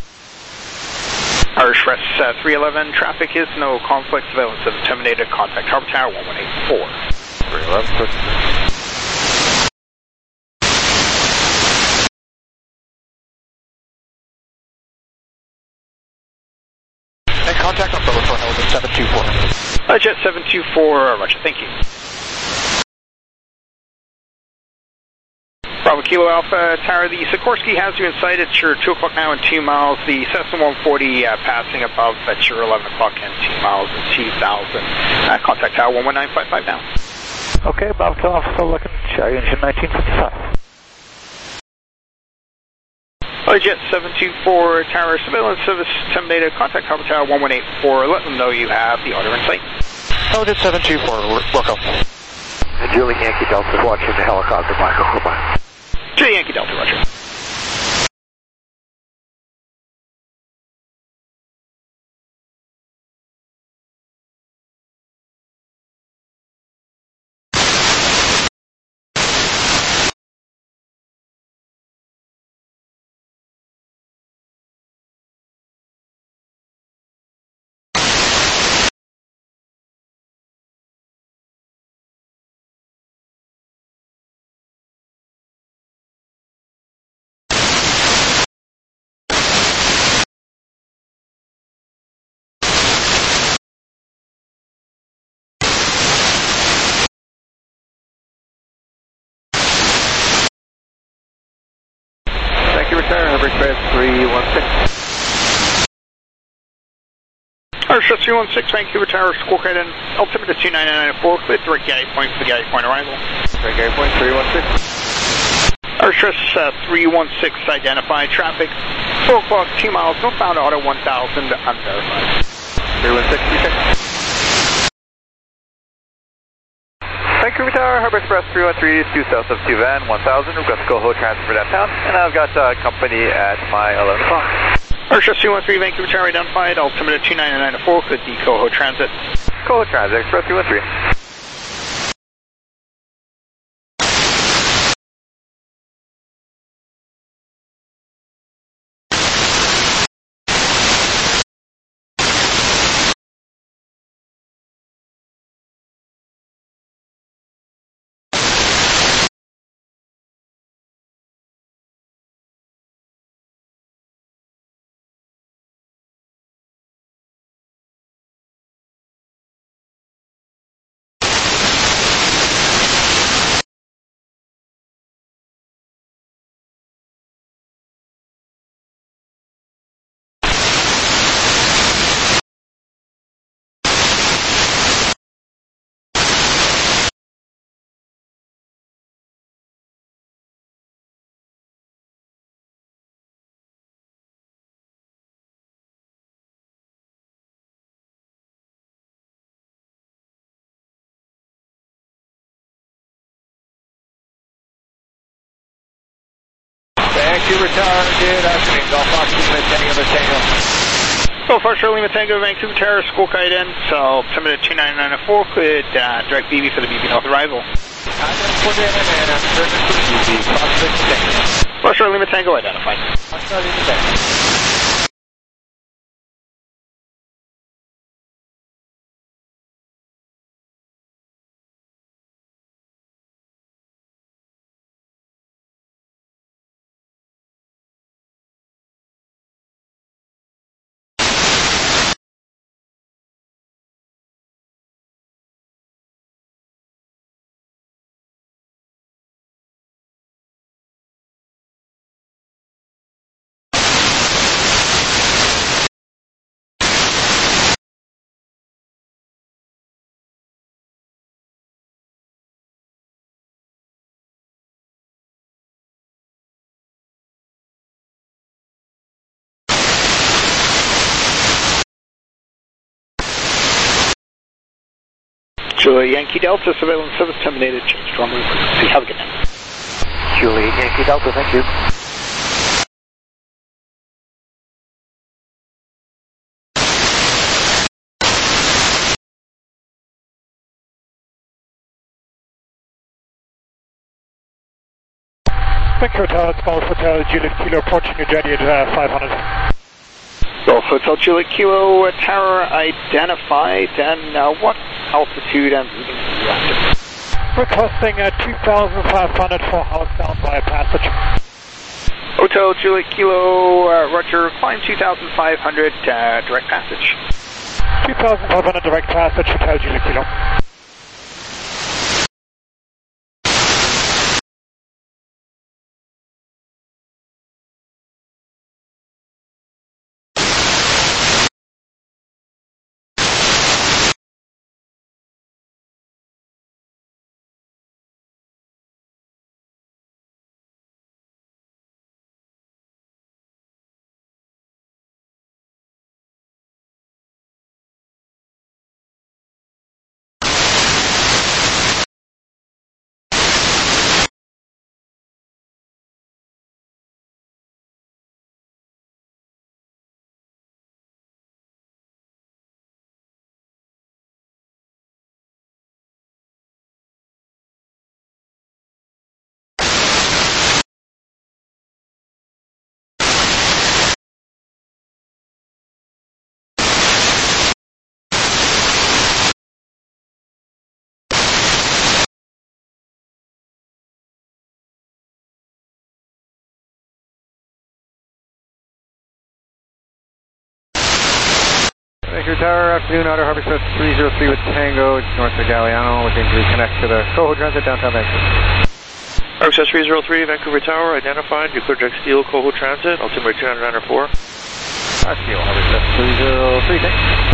Express 311 traffic is no conflict, surveillance of terminated, contact Harbor Tower 1184. 311. Contact on both for Jet 724. Jet 724, Roger, thank you. Bravo Kilo Alpha Tower, the Sikorsky has you in sight at your 2 o'clock now and 2 miles. The Cessna 140 passing above at your 11 o'clock and 2 miles and 2,000. Contact Tower 11955 now. Okay, Bravo Kilo Alpha still looking, engine 1955. Jet 724 Tower, surveillance service terminated, contact Harbor Tower 1184, let them know you have the order in sight. Jet 724, welcome. And Juliet Yankee Delta is watching the helicopter, Michael, goodbye. Juliet Yankee Delta, Roger. Express 316. Arsha 316, Vancouver Tower, Squawk Ident, altimeter 29994, cleared direct galley point for the galley point arrival. Direct galley point 316. Arsha 316, identified traffic, 4 o'clock, 2 miles, northbound auto 1,000, unverified. 316, Vancouver Tower, Harbor Express 313, due south of 2 van, 1,000. We've got the Coho transfer downtown, and I've got company at my 11 o'clock. Arsha 313, Vancouver Tower identified, altimeter 29994, could be Coho Transit. Coho Transit, Express 313. Vancouver Tower, good afternoon. Golf Fox Lima Tango Tango. Golf Fox Lima Tango, Vancouver Tower, school guidance, altimeter 29904, could direct BB for the BB North arrival. Fox Lima Tango identified. Fox Lima Tango. Julie Yankee Delta, surveillance service terminated, change to runway frequency. Have a good night. Julie Yankee Delta, thank you. Vancouver Tower, Golf Hotel, Juliet Kilo, approaching your journey at 500. Golf Hotel Juliet Kilo Tower identified, and what altitude and reading are you after? Requesting 2,500 for housebound via passage. Hotel Juliet Kilo, Roger, climb 2,500, direct passage. 2,500 direct passage, Hotel Juliet Kilo. Vancouver Tower, afternoon, Outer Harbor Express 303 with Tango, it's north of Galeano, looking to reconnect to the Coho Transit downtown Vancouver. Harbor Express 303, Vancouver Tower, identified, you clear direct steel, Coho Transit, altimeter 294. Steel, Harbor Express 303, thanks.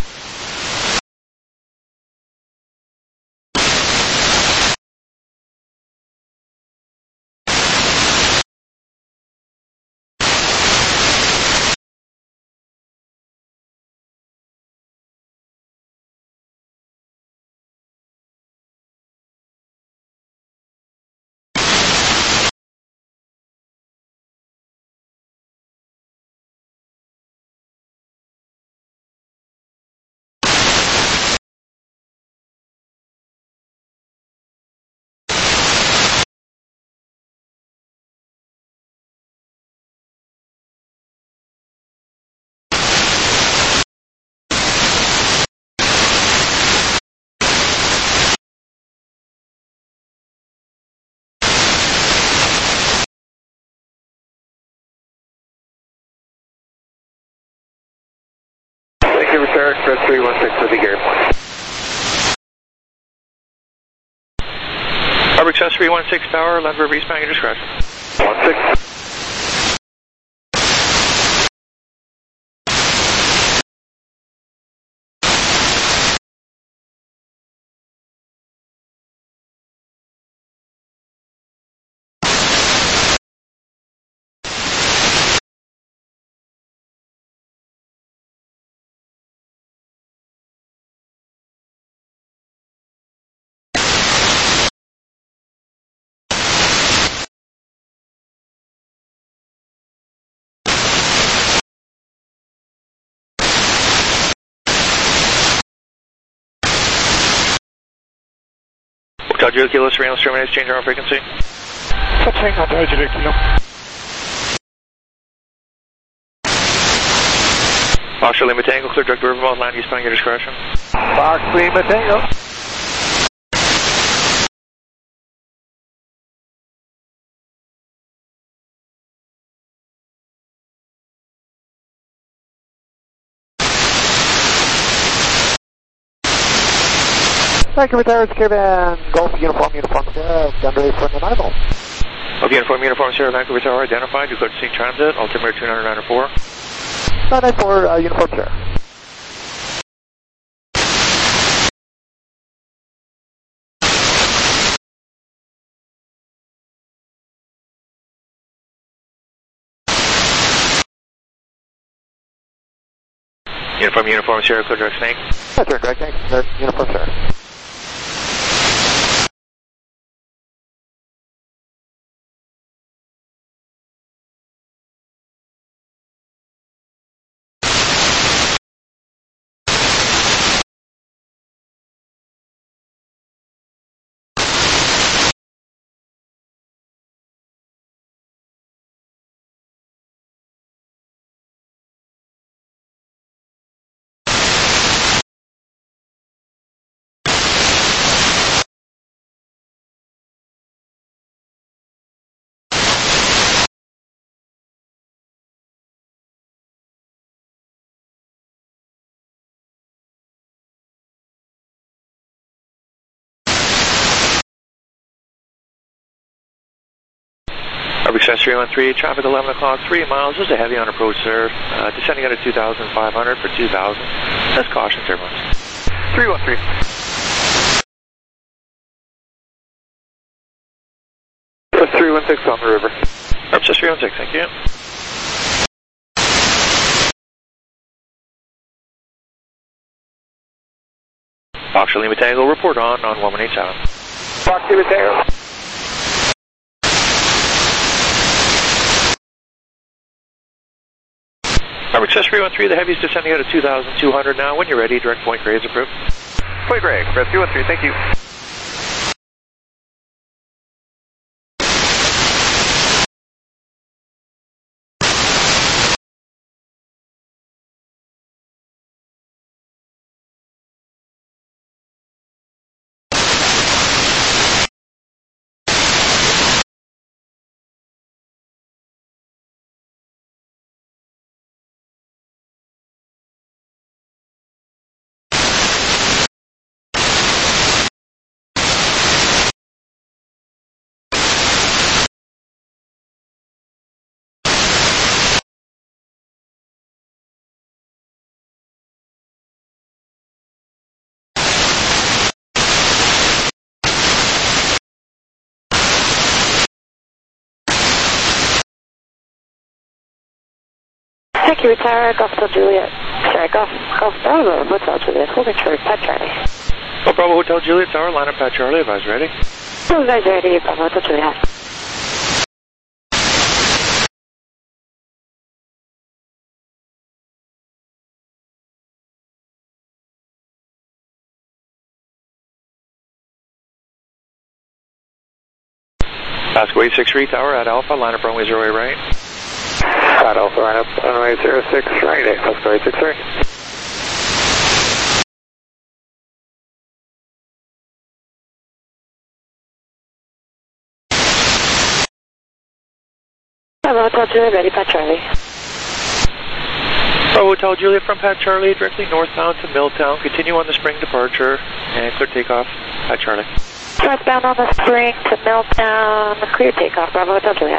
Vancouver Tower, Express 316 with the Gary Point. Harbor Express 316 Tower, Land River eastbound, your discretion. 16. Hotel Juliet Kilo, surveillance terminates, change our frequency. Touching Hotel Juliet Kilo. Fox Lima Tango, clear direct to Rivermouth, land eastbound, your discretion. Fox Lima Tango. Thank you, retired Caravan, Golf Uniform, gun ready for an arrival. Okay, Uniform Sierra, Vancouver Tower, identified, you clear to seek transit, altimeter 294. 994, Uniform Sierra. Uniform Sierra, clear direct snake. That's right, direct snake, Uniform Sierra. Urban Express 313, traffic 11 o'clock, 3 miles. There's a heavy on approach, sir. Descending out of 2,500 for 2,000. That's caution, sir. 313. That's 316 on the river. Urban Express 316, thank you. Fox Lima Tango, report on 1187. Fox Lima Tango. Urban Express 313, the heavy's descending out of 2,200 now. When you're ready, direct Point Grey is approved. Point Grey, Express 313, thank you. Thank you, retire, Golf Hotel Juliet. Sorry, Golf Bravo, Hotel Juliet, holding short, Pat Charlie. Golf Bravo Hotel Juliet Tower, line up Pat Charlie, advise ready. Advise ready, Bravo Hotel Juliet. Pasco 863 Tower at Alpha, line up runway 08 right. At Alpha, line up runway 06 right, Pasco 863. Bravo Hotel Juliet, ready, Pat Charlie. Bravo Hotel Juliet from Pat Charlie, directly northbound to Milltown. Continue on the spring departure and clear takeoff, Pat Charlie. Northbound on the spring to Milltown, clear takeoff, Bravo Hotel Juliet.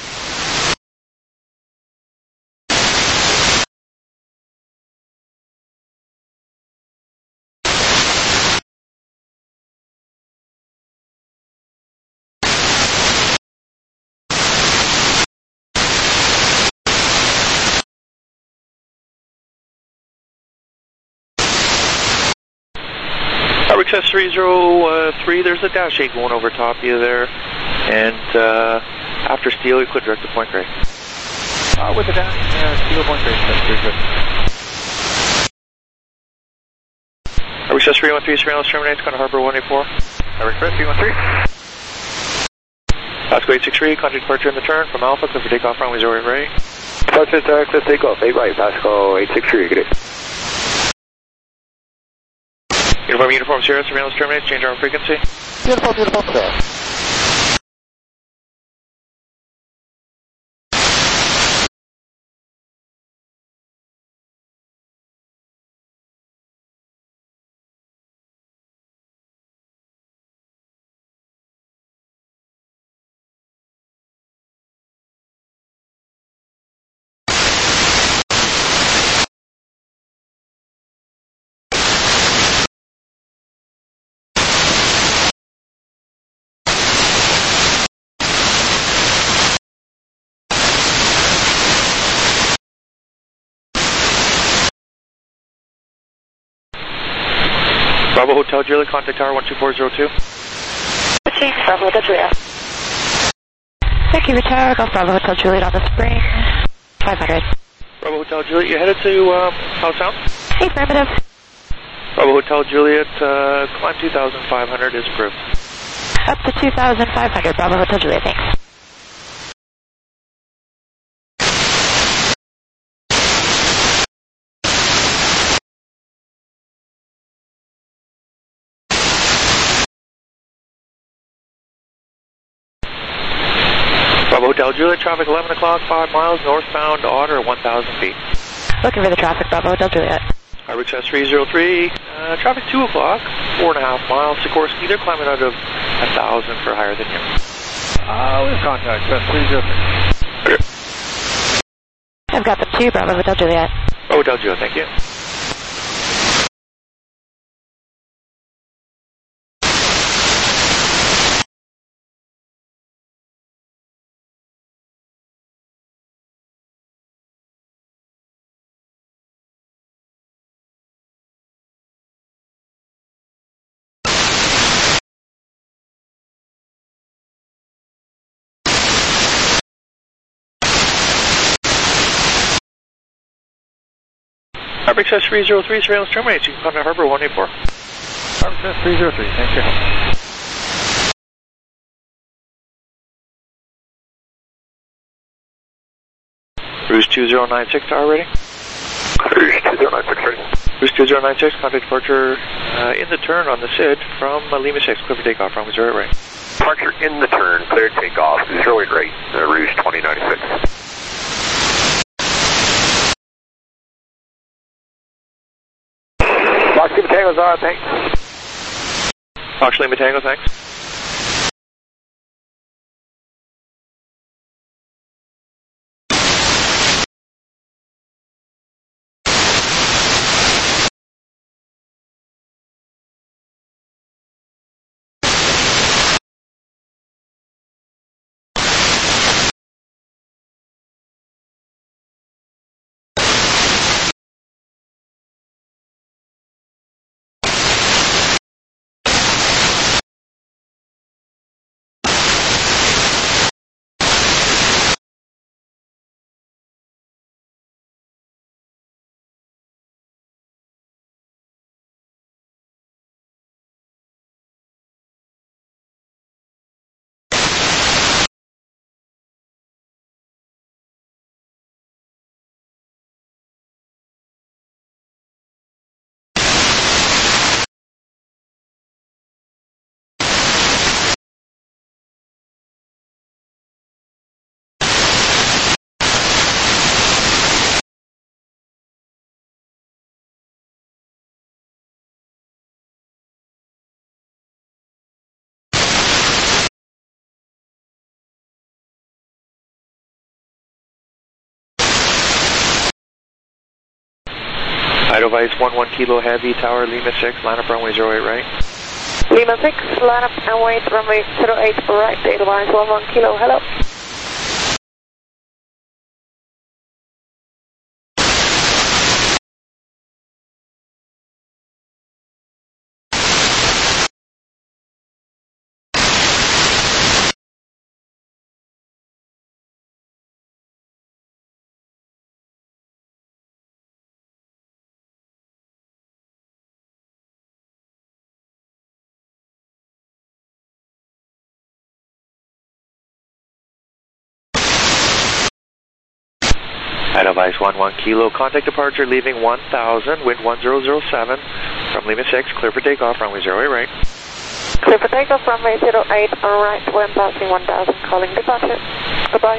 Access 303, there's a dash 8 going over top of you there, and after steel, you could direct to Point Grey. With the dash, steel Point Grey, that's pretty good. Access 313, surveillance terminates, going to Harbor 184. I request V13. Pasco 863, contact departure in the turn from Alpha, clear for takeoff, runway 08 right. Departure direct, let's take off, 8 right, Pasco 863, good day. Uniform Sierra, surveillance terminated, change arm frequency. Beautiful, sir. Bravo Hotel Juliet, contact tower 12402. Bravo Hotel Juliet. Vancouver Tower, Golf Bravo Hotel Juliet on the spring, 500. Bravo Hotel Juliet, you headed to South Sound? Affirmative. Bravo Hotel Juliet, climb 2,500 is approved. Up to 2,500, Bravo Hotel Juliet, thanks. Bravo Hotel Juliet, traffic 11 o'clock, 5 miles, northbound Otter, 1,000 feet. Looking for the traffic, Bravo Hotel Juliet. Harbor Express 303, traffic 2 o'clock, 4.5 miles, Sikorsky, they're climbing out of 1,000 for higher than you. We have contact, Express 303. Okay. I've got them too, Bravo Hotel Juliet. Bravo Hotel Juliet, thank you. Harbor Express 303, surveillance terminates. You can contact Harbor 184. Harbor Express 303, thank you. Rouge 2096, tower ready? Rouge 2096, ready. Rouge 2096, contact departure in the turn on the SID from Lima 6, clear for takeoff, runway 08 right. Departure in the turn, clear takeoff, 08 right, Rouge 2096. Fox Lima Tango's on, thanks. Fox Lima Tango, thanks. Edelweiss 11 Kilo Heavy, Tower Lima 6, line up runway 08 right. Lima 6, line up and wait, runway 08 right, Edelweiss 11 Kilo, hello. Advice 11 Kilo, contact departure leaving 1000, wind 1007 from Lima 6, clear for takeoff, runway 08 right. Clear for takeoff, runway 08 right, wind passing 1000, calling departure. Goodbye.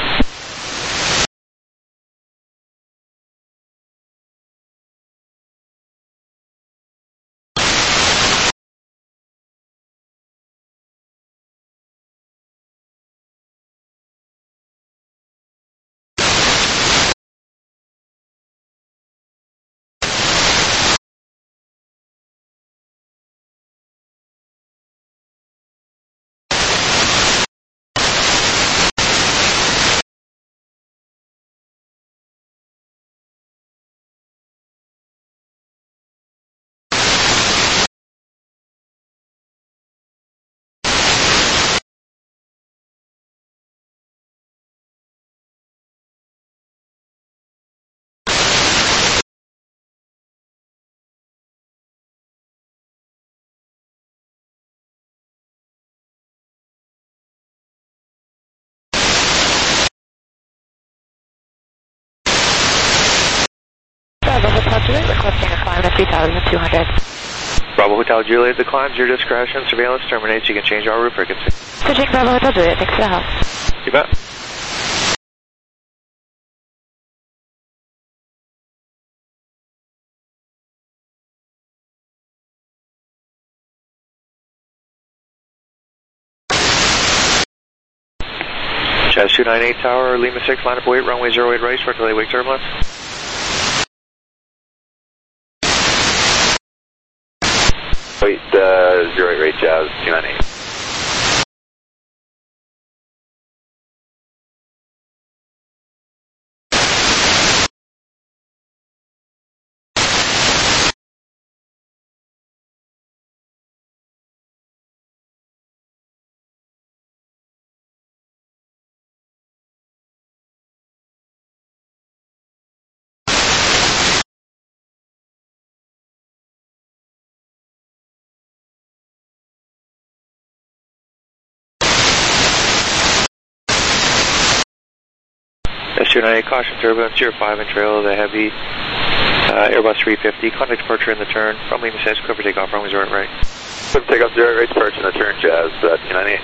Bravo Hotel Juliet, requesting a climb at 3,200. Bravo Hotel Juliet, the climb's your discretion. Surveillance terminates. You can change our route frequency. Switching Bravo Hotel Juliet, thanks for the help. You bet. Jazz 298 Tower, Lima 6, line up wait, runway 08 right, start delay, wake turbulence. Wait, 08 right, Jazz 298. S298, caution turbulence, 05 and trail of the heavy Airbus 350. Contact departure in the turn from Lima 6, clear for takeoff, runway 08 right. Clear for takeoff, 08 right, departure in the turn, Jazz 298.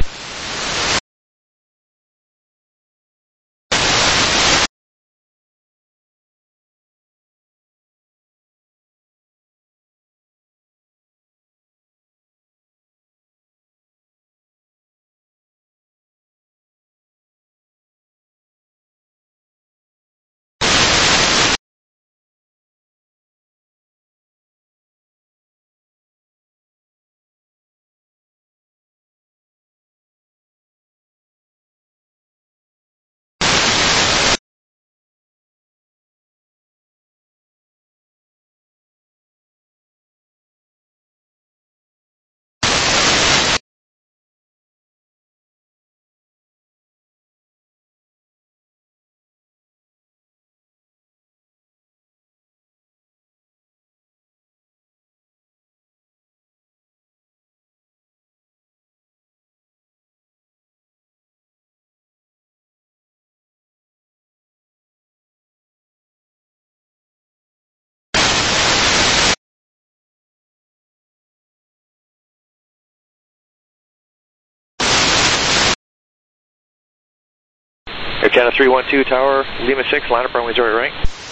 Air Canada 312 Tower, Lima 6, line up runway 08 right.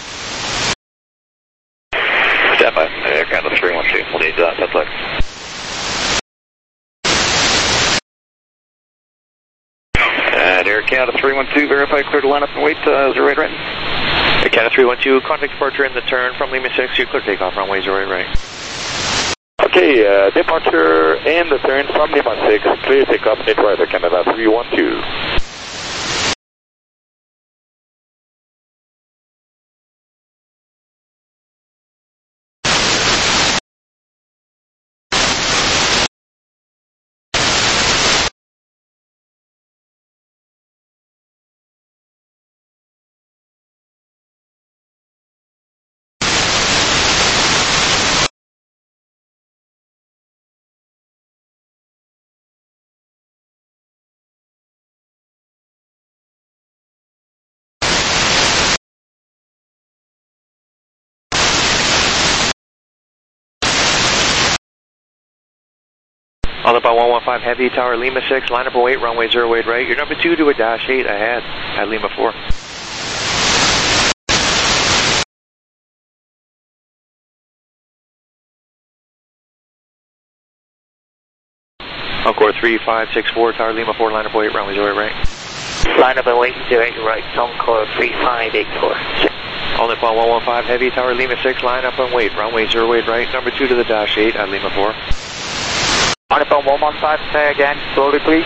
Stand by, Air Canada 312, we'll need that look. And Air Canada 312, verify clear to line up and wait, 08 right. Air Canada 312, contact departure in the turn from Lima 6, you clear takeoff, runway 08 right. Okay, departure in the turn from Lima 6, clear takeoff, net right, Air Canada 312. On the about 115 Heavy, Tower Lima 6, line up and wait, runway 08 right. You're number 2 to a dash 8 ahead at Lima 4. Encore 3564, Tower Lima 4, line up and wait, runway 08 right. Line up and wait, 08 right, Encore 3584. On the about 115 Heavy, Tower Lima 6, line up and wait, runway 08 right, number 2 to the dash 8 at Lima 4. On the phone 115, say again, slowly please.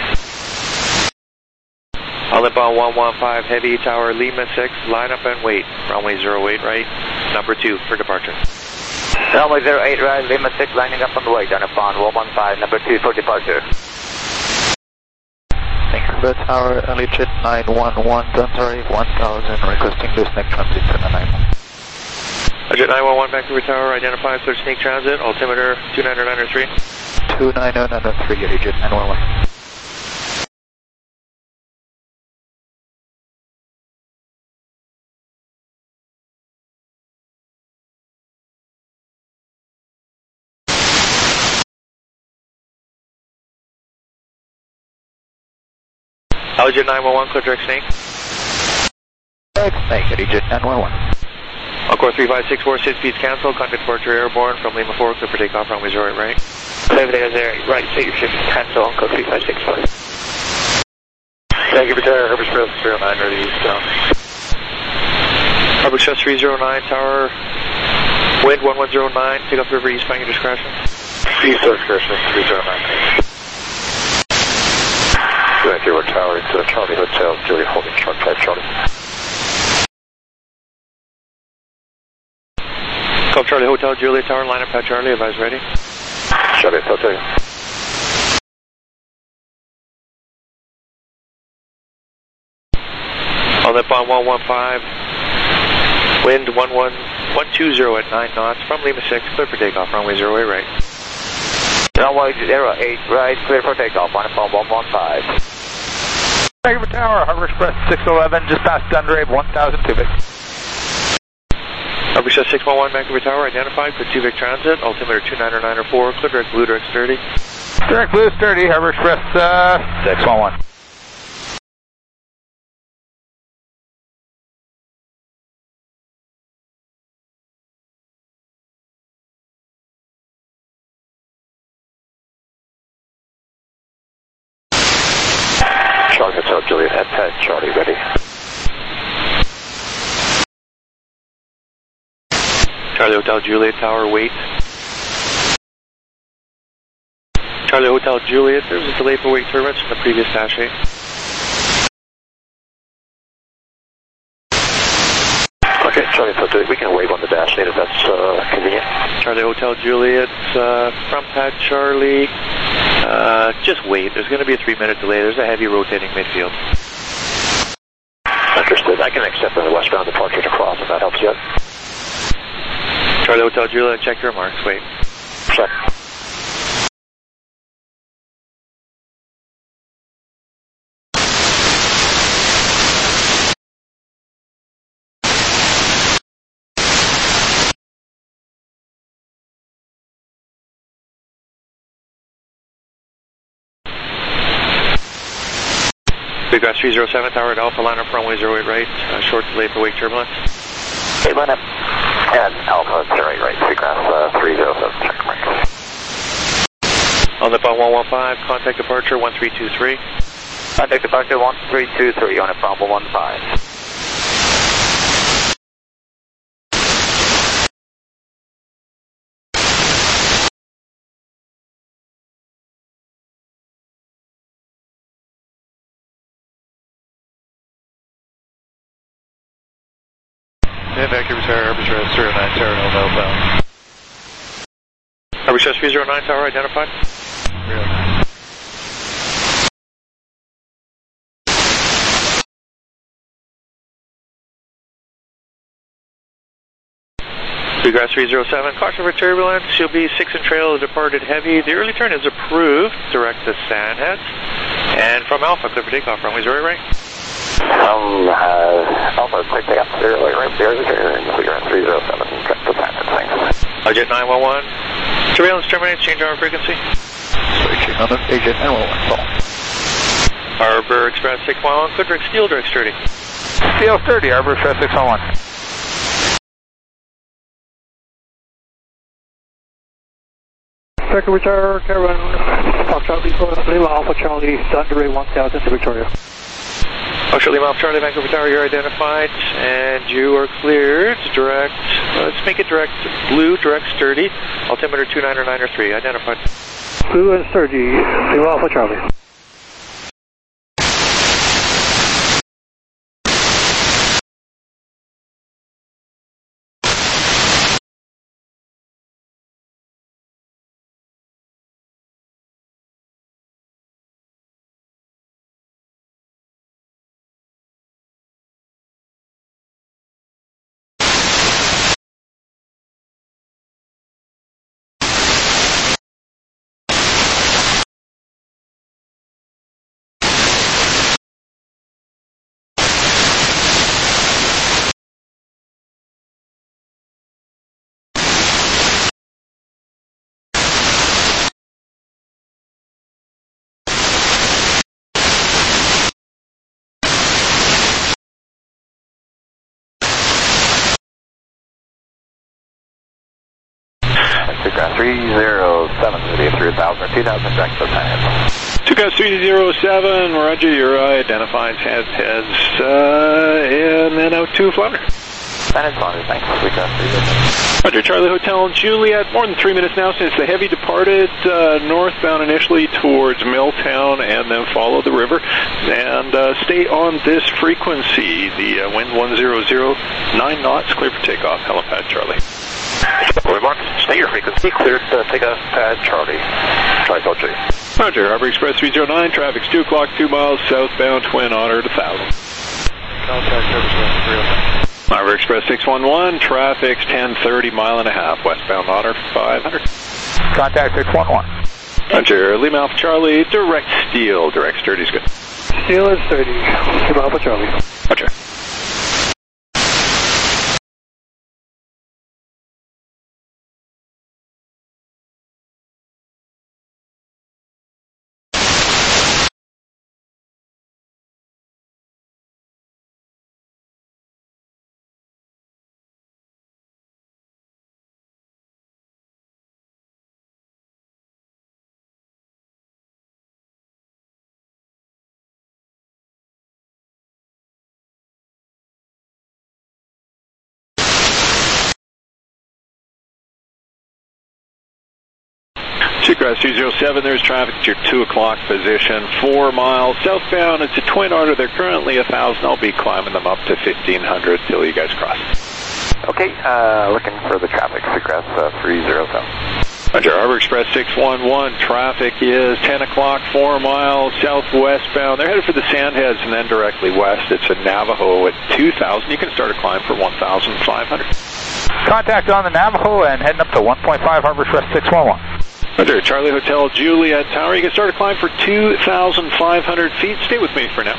On the about 115 Heavy, Tower Lima 6, line up and wait, runway 08 right, number 2 for departure. Runway 08 right, Lima 6 lining up on the wait on the phone 115, number 2 for departure. Thank you for the tower, Legit 911, Dunbury 1000, requesting this next transit to the 911. Legit 911, Vancouver Tower, identify third snake transit, altimeter 29093. 29093, Legit 911. Legit 911, clear direct snake. Direct snake, Legit 911. Encore 3564, 6 speeds cancel, contact departure airborne from Lima 4, clear for takeoff, runway 08 right. Over there, 08 right, so your shift is cancel, Encore 3564. Thank you for Tower, Herbert Express 09, ready eastbound. Herbert Express 309, Tower, wind 1109, take off river eastbound, your discretion. East discretion, 309. Vancouver Tower, it's Charlie Hotel, Julie holding short type Charlie. Call Charlie Hotel, Juliet Tower, line up at Charlie, advise ready. Charlie Hotel. On the bomb 115, wind 120 at 9 knots from Lima 6, clear for takeoff, runway 08 right. Runway 08 right, clear for takeoff on the phone 115. Vancouver Tower, Harbor Express 611, just past Dunbury 1000 Tubic. Harbor Express 611, Vancouver Tower, identified for Tubic Transit, altimeter 29094, clear direct blue, direct sturdy. Direct blue, sturdy, Harbor Express 611. Charlie Hotel, Juliet at pad, Charlie ready. Charlie Hotel, Juliet Tower, wait. Charlie Hotel, Juliet, there's a delay for wait turbulence from the previous dash 8. Okay, Charlie Hotel, we can wave on the dash 8 if that's convenient. Charlie Hotel, Juliet, from pad Charlie, just wait, there's going to be a 3-minute delay, there's a heavy rotating midfield. Understood, I can accept the westbound departure to cross if that helps yet. Charlie Hotel, Juliet, check your marks, wait. Check. Big Grass 307, Tower at Alpha, line up runway 08 right, short delay for wake turbulence. Okay, line up at Alpha 08 right, Big Grass 307, check mark. On the phone 115, contact departure 1323. Contact departure 1323 on the phone 115. Vancouver Tower, Harbor Express 309, Tower outbound. Harbor Express 309, Tower identified. 309. Big Grass 307, caution for turbulence. You'll be 6 in trail, departed heavy. The early turn is approved, direct to Sandheads. And from Alpha, clear for takeoff, runway 08 right. Alpha, quick takeoff, 08 right, 0 and Big Grass 307, check the Sandheads, thanks. Jet 911, surveillance terminates, change arm frequency. Switching on the agent and we'll install. Harbor Express 611, clear direct steel, direct sturdy. Steel sturdy, Harbor Express 611. Second Tower, Caravan, Foxtrot, Lima Alpha Charlie, Thunder Ray 1000 to Victoria. Foxtrot, Lima Alpha Charlie, Vancouver Tower, you're identified, and you are cleared. Direct, let's make it direct blue, direct sturdy, altimeter 299 identified. Blue and sturdy, Lima Alpha Charlie. Tucson 307, ready through 1,000 or 2,000, direct to the Tucson 307, Roger, you're identified, heads, and then out to Flounder. San Flounder, thanks, Tucson 307. Roger, Charlie Hotel Juliet, more than 3 minutes now since the heavy departed northbound initially towards Milltown and then follow the river. And stay on this frequency, the wind 100, 9 knots, clear for takeoff, helipad Charlie. Remark, stay your frequency, cleared take off pad Charlie. Charlie Hotel J. Roger, Harbor Express 309, traffic's 2 o'clock, 2 miles, southbound, Twin Otter at 1,000. Contact service 309. Harbor Express 611, traffic's 1030, mile and a half, westbound Otter 500. Contact 611. Roger, Lima Alpha Charlie, direct steel, direct sturdy is good. Steel and sturdy, Lima Alpha Charlie. Roger. Seacrest 207, there's traffic at your 2 o'clock position, 4 miles southbound. It's a Twin Otter. They're currently 1,000. I'll be climbing them up to 1,500 till you guys cross. Okay, looking for the traffic, Seacrest 307. Roger, Harbor Express 611, traffic is 10 o'clock, 4 miles southwestbound. They're headed for the Sandheads and then directly west. It's a Navajo at 2,000. You can start a climb for 1,500. Contact on the Navajo and heading up to 1.5 Harbor Express 611. Roger, Charlie Hotel Juliet Tower. You can start a climb for 2,500 feet. Stay with me for now.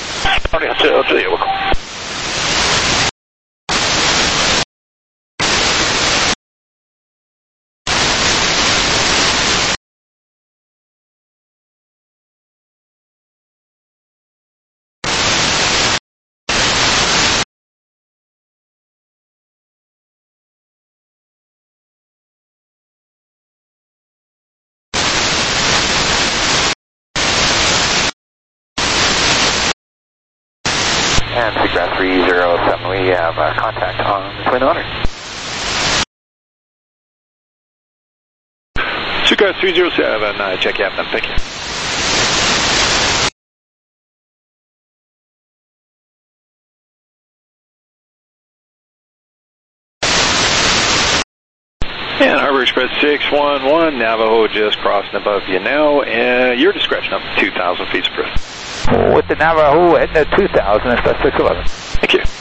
And Seacrest 307, we have contact on the Twin Otter. Seacrest 307, check Captain, thank you. And Harbor Express 611, Navajo just crossing above you now. Your discretion up to 2,000 feet of proof. With the Navajo heading at 2,000, Express 611. Thank you.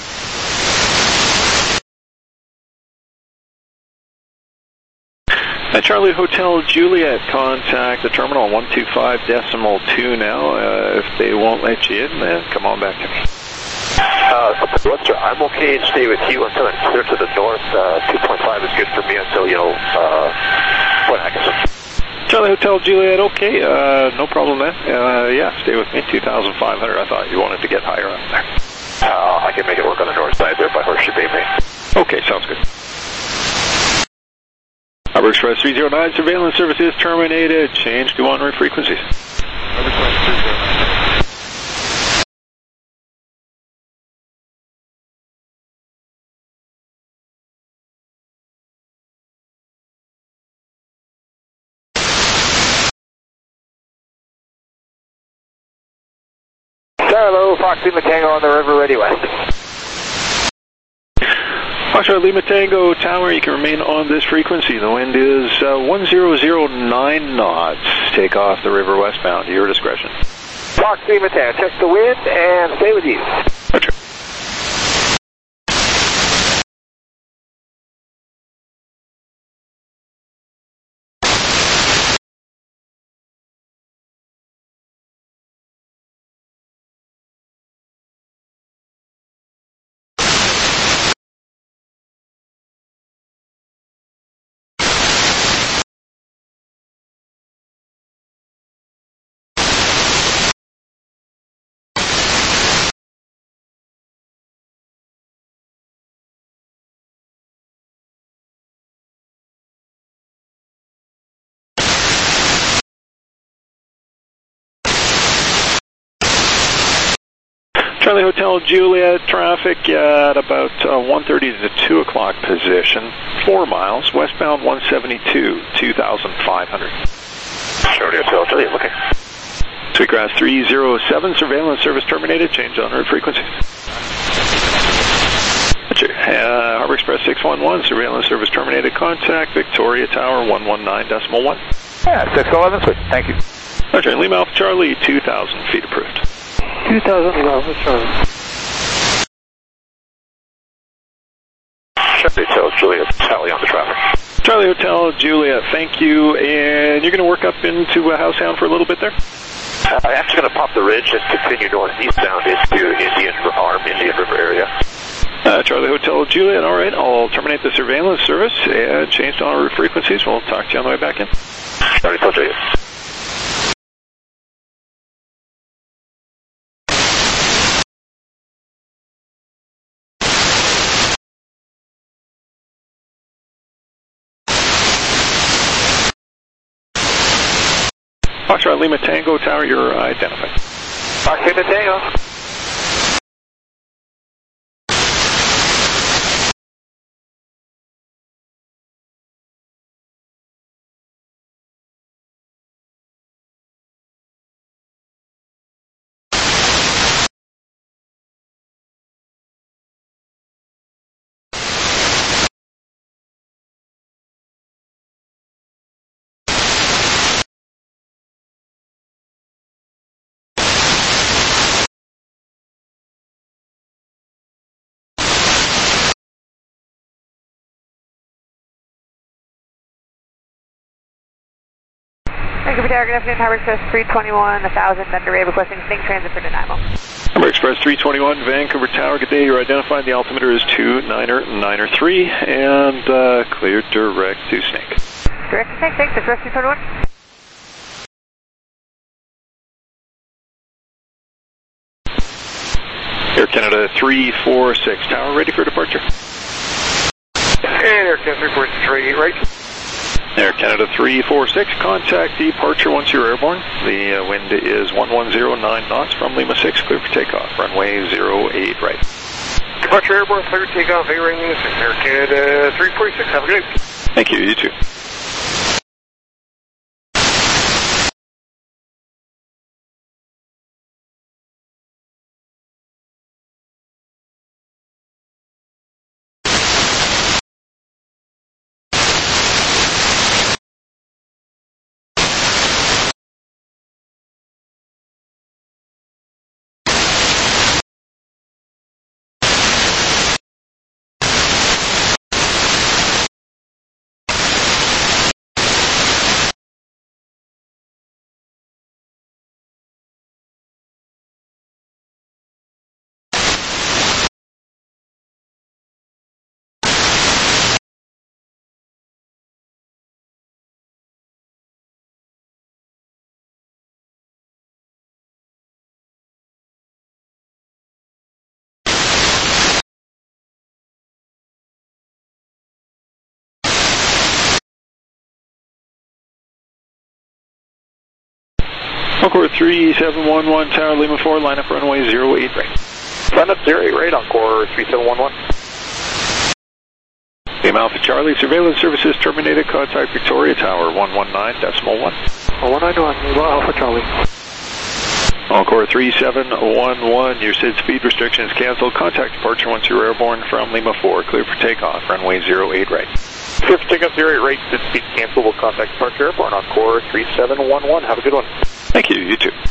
At Charlie Hotel Juliet, contact the terminal 125.2 now. If they won't let you in, then come on back to me. Webster, I'm okay to stay with you until I'm clear to the north. 2.5 is good for me until, Point Atkinson. Charlie Hotel Juliet, okay, no problem then. Yeah, stay with me, 2,500. I thought you wanted to get higher up there. I can make it work on the north side there by Horseshoe Bay, mate. Okay, sounds good. Harbor Express 309, surveillance service is terminated. Change to on-route frequencies. Harbor Express 309. Hello, Fox Lima Tango on the river, ready west. Foxtrot Lima Tango Tower, you can remain on this frequency. The wind is 1009 knots. Take off the river westbound, to your discretion. Fox Lima Tango, check the wind and stay with you. Roger. Charlie Hotel Juliet, traffic at about 1:30 to 2 o'clock position, 4 miles, westbound 172, 2,500. Charlie Hotel Juliet, okay. Sweetgrass 307, surveillance service terminated, change on route frequency. Harbor Express 611, surveillance service terminated, contact Victoria Tower 119.1. Yeah, 611, sweet, thank you. Roger, Lima Alpha Charlie, 2,000 feet approved. 2011, Charlie. Charlie Hotel Juliet, tally on the traffic. Charlie Hotel Juliet, thank you. And you're going to work up into House Sound for a little bit there? I'm actually going to pop the ridge and continue northeastbound into Indian River area. Charlie Hotel Juliet, all right. I'll terminate the surveillance service and change to on-route frequencies. We'll talk to you on the way back in. Charlie Hotel Juliet. Foxtrot Lima Tango Tower, you're identified. Fox Lima Tango. Thank you for Tower. Good afternoon, Harbor Express 321, 1000, Thunder Ray, requesting sync transit for Nanaimo. Harbor Express 321, Vancouver Tower, good day. You're identified. The altimeter is 2993 and cleared direct to Snake. Direct to Snake, thanks. Express 321. Air Canada 346, Tower, ready for departure. And Air Canada 343, right? Air Canada 346, contact departure once you're airborne. The wind is 1109 knots from Lima 6, clear for takeoff. Runway 08 right. Departure airborne, clear takeoff, A-Ring, Air Canada 346, have a good day. Thank you, you too. Encore 3711, Tower Lima 4, line up runway 08 right. Line up 08 right, Encore 3711. Lima Alpha Charlie, surveillance services terminated, contact Victoria Tower 119.1. 191, Lima Alpha Charlie. Encore 3711, your SID speed restrictions canceled, contact departure once you're airborne from Lima 4, clear for takeoff, runway 08 right. Clear for takeoff 08 right, SID speed canceled, we'll contact departure airborne, Encore 3711, have a good one. Thank you, you too.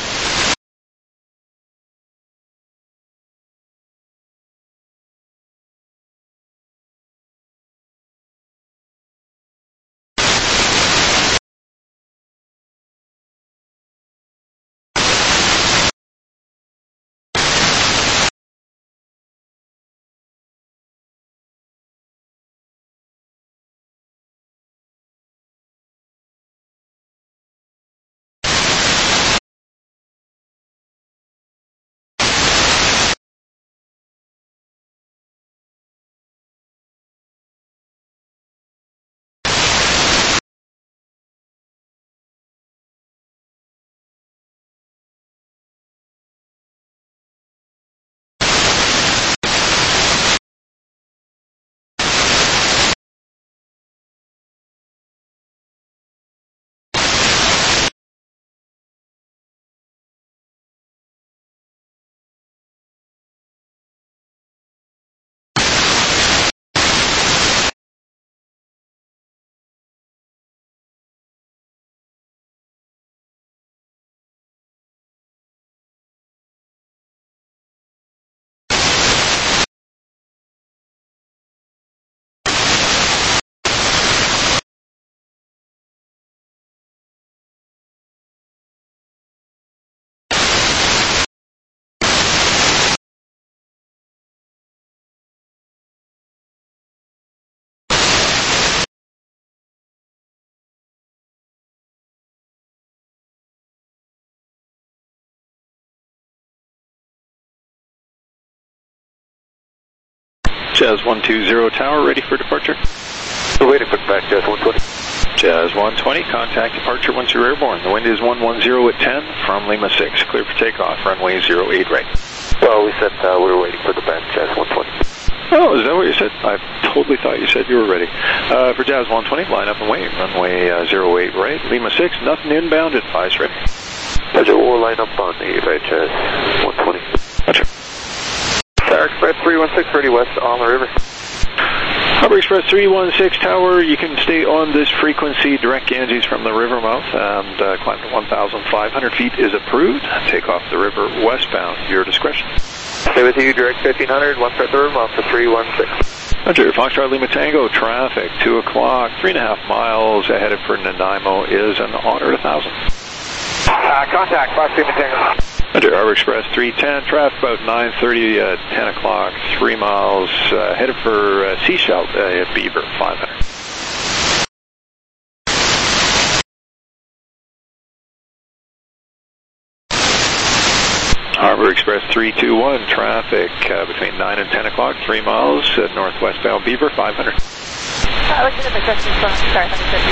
Jazz 120 Tower, ready for departure. We're waiting for back, Jazz 120. Jazz 120, contact departure once you're airborne. The wind is 110 at 10 from Lima 6, clear for takeoff, runway 08 right. Well, we said we were waiting for the back, Jazz 120. Oh, is that what you said? I totally thought you said you were ready. For Jazz 120, line up and wait, runway 08 right. Lima 6, nothing inbound, advise ready. Roger, we'll line up on the right, Jazz 120. Roger. Tower Express 316, ready west on the river. Harbor Express 316 Tower, you can stay on this frequency, direct Ganges from the river mouth, and climb to 1,500 feet is approved. Take off the river westbound, your discretion. Stay with you, direct 1500, one start the river mouth to 316. Roger, Foxtrot Lima Tango, traffic, 2 o'clock, 3.5 miles ahead of for Nanaimo is an Otter 1000. Contact, Fox Lima Tango. Roger, Harbor Express 310, traffic about 9:30 at 10 o'clock, 3 miles headed for Seashell at Beaver, 500. Harbor Express 321, traffic between 9 and 10 o'clock, 3 miles northwestbound Beaver, 500. Looking at the question, sorry,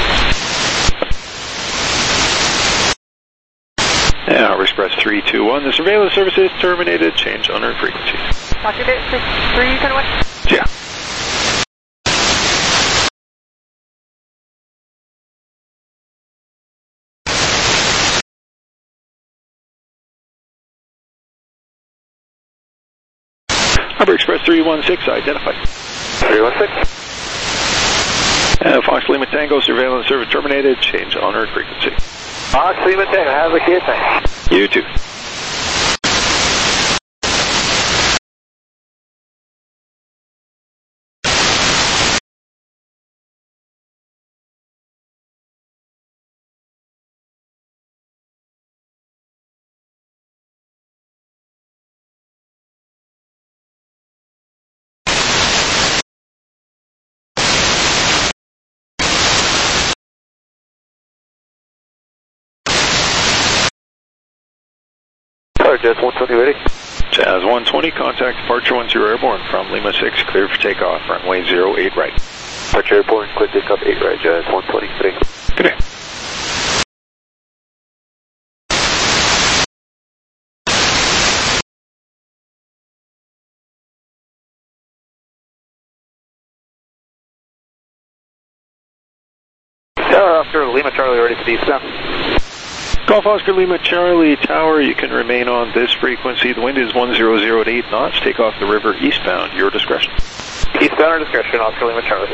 Yeah, Harbor Express 321, the surveillance service is terminated, change owner frequency. Roger, 321? Yeah. Harbor Express 316, identified. 316. Fox Lima Tango, surveillance service terminated, change owner frequency. Fox Lima Tango, have a good night. You too. Jazz 120 ready. Jazz 120, contact departure once you're airborne from Lima 6, clear for takeoff, runway 08 right. Departure airborne, clear takeoff 8 right, Jazz 120 ready. Good day. Oscar Lima Charlie, ready for the eastbound. Golf Oscar Lima Charlie Tower, you can remain on this frequency. The wind is 100 at 8 knots. Take off the river eastbound. Your discretion. Eastbound or discretion, Oscar Lima Charlie.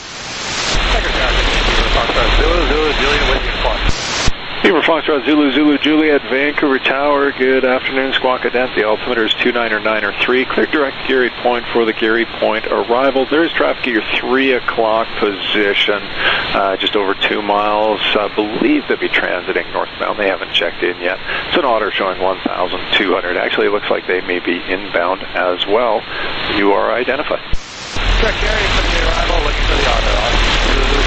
Beaver Foxtrot Zulu Zulu Juliet, Vancouver Tower. Good afternoon, Squawka Dent. The altimeter is 29993. Clear direct Gary Point for the Gary Point arrival. There is traffic at your 3 o'clock position, just over 2 miles. I believe they'll be transiting northbound. They haven't checked in yet. It's an otter showing 1,200. Actually, it looks like they may be inbound as well. You are identified. Direct Gary for the arrival, looking for the otter.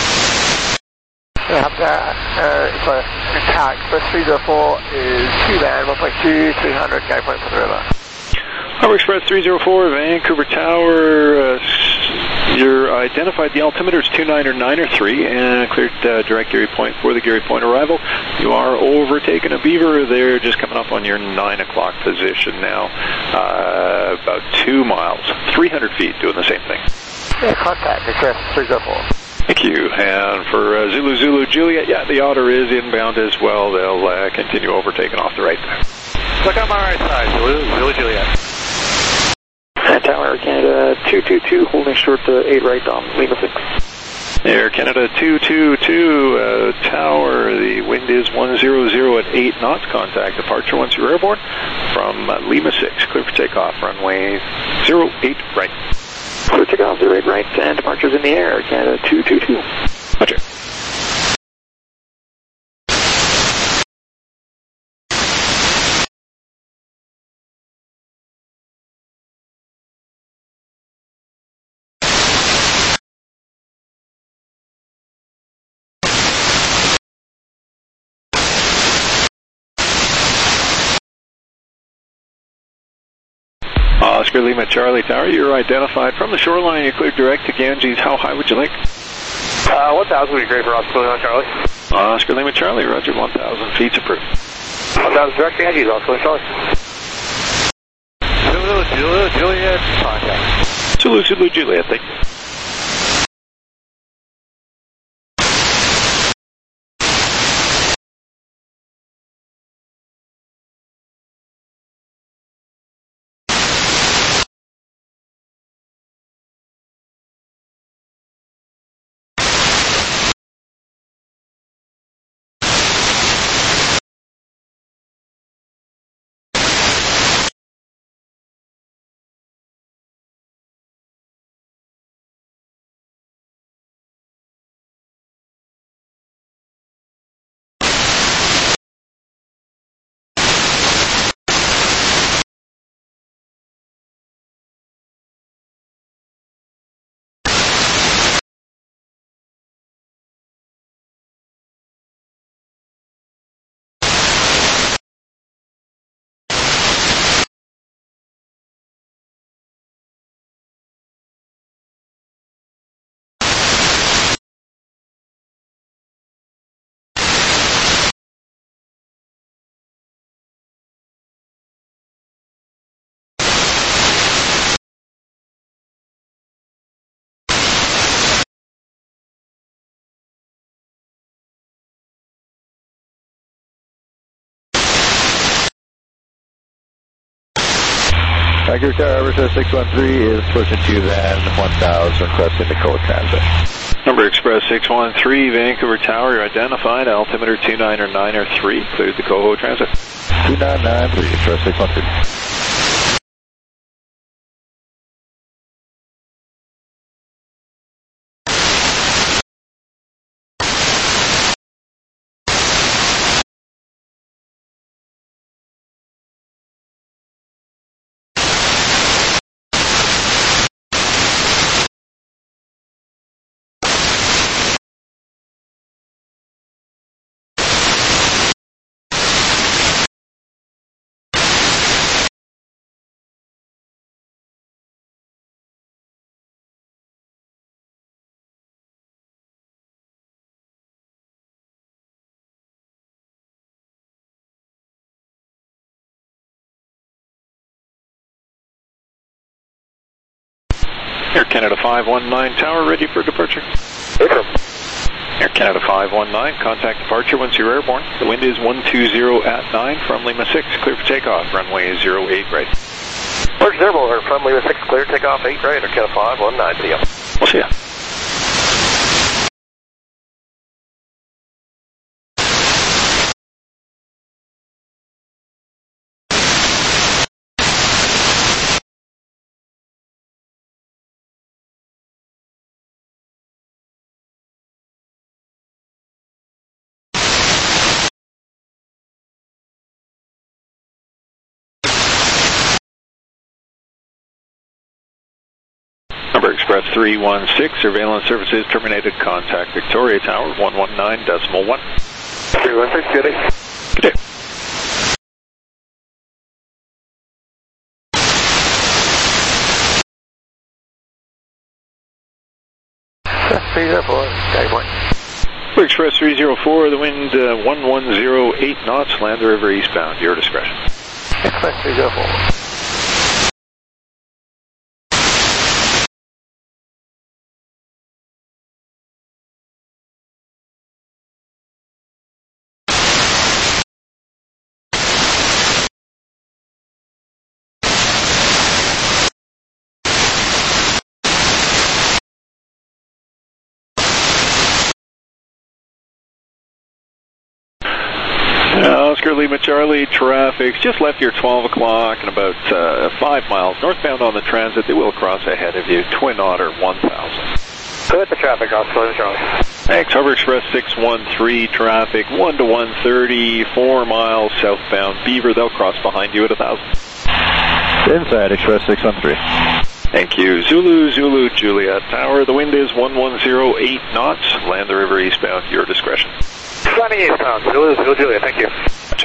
It's a car Express 304 is 2 band, 1.2, 300, Gary Point for the river. Harbour Express 304, Vancouver Tower. You're identified. The altimeter is 29993 and cleared direct Gary Point for the Gary Point arrival. You are overtaking a beaver. They're just coming up on your 9 o'clock position now. About 2 miles, 300 feet, doing the same thing. Yeah, contact Express 304. Thank you. And for Zulu Zulu Juliet, yeah, the otter is inbound as well. They'll continue overtaking off the right there. Look on my right side, Zulu Zulu Juliet. Tower Air Canada 222, holding short to 8 right on Lima 6. Air Canada 222, Tower, the wind is 100 at 8 knots. Contact departure once you're airborne from Lima 6. Clear for takeoff, runway 08 right. Clear takeoff 08 right, and departures in the air, Canada 222. Roger. Oscar Lima Charlie Tower, you're identified from the shoreline. You cleared direct to Ganges. How high would you like? 1,000 would be great for Oscar Lima Charlie. Oscar Lima Charlie, roger, 1,000 feet's approved. 1,000 direct to Ganges, Oscar Lima Charlie. Zulu Zulu Juliet, contact. Zulu Zulu Juliet, thank you. Tiger Tower, Everest 613 is pushing 2 van 1,000, requesting the code transit. Number Express 613, Vancouver Tower, you're identified. Altimeter 29993, cleared the Coho transit. 2993, Express 613. Air Canada 519 Tower, ready for departure. Affirm. Air Canada 519, contact departure once you're airborne. The wind is 120 at 9 from Lima 6, clear for takeoff, runway 08 right. Approach airborne from Lima 6, clear, takeoff 8 right, Air Canada 519, see ya. We'll see ya. Number Express 316, surveillance services terminated. Contact Victoria Tower 119.1. 316, good day. Good day. Express 304, Skypoint. Number Express 304, the wind 1108 knots, land the river eastbound. Your discretion. Express 304. Oscar Lima Charlie, traffic's just left here 12 o'clock and about 5 miles northbound on the transit. They will cross ahead of you, Twin Otter 1000. Good at the traffic, Oscar Lima Charlie. Thanks. Harbor Express 613, traffic 1 to 130, 4 miles southbound Beaver. They'll cross behind you at 1000. Inside Express 613. Thank you. Zulu, Zulu, Juliet Tower. The wind is 1108 knots. Land the river eastbound. Your discretion. Landing eastbound. Zulu, Zulu, Juliet. Thank you. Gotcha.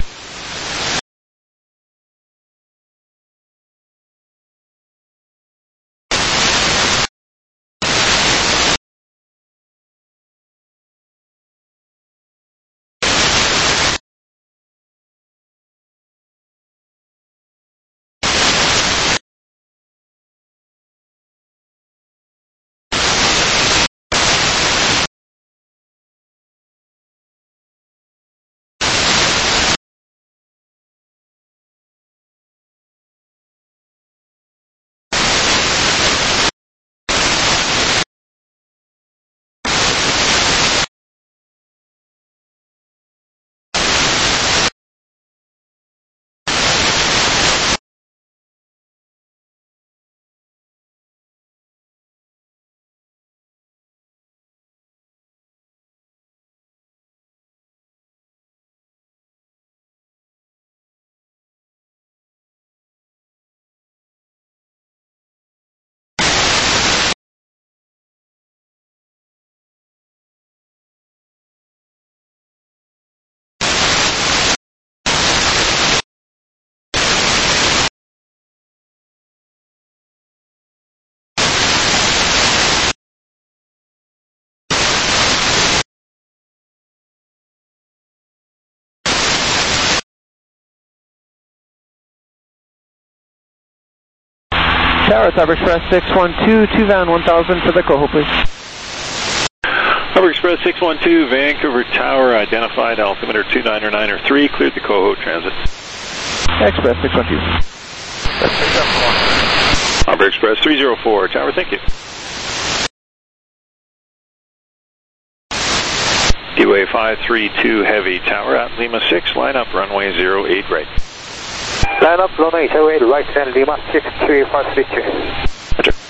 Tower, Harbor Express 612, 2 van 1000 for the Coho, please. Harbor Express 612, Vancouver Tower, identified altimeter 299er3, cleared the Coho transit. Express 612. Harbor Express 304, Tower, thank you. Dewey 532, Heavy Tower at Lima 6, line up runway 08 right. Line up, runway 08 right, and Lima 63532. Roger.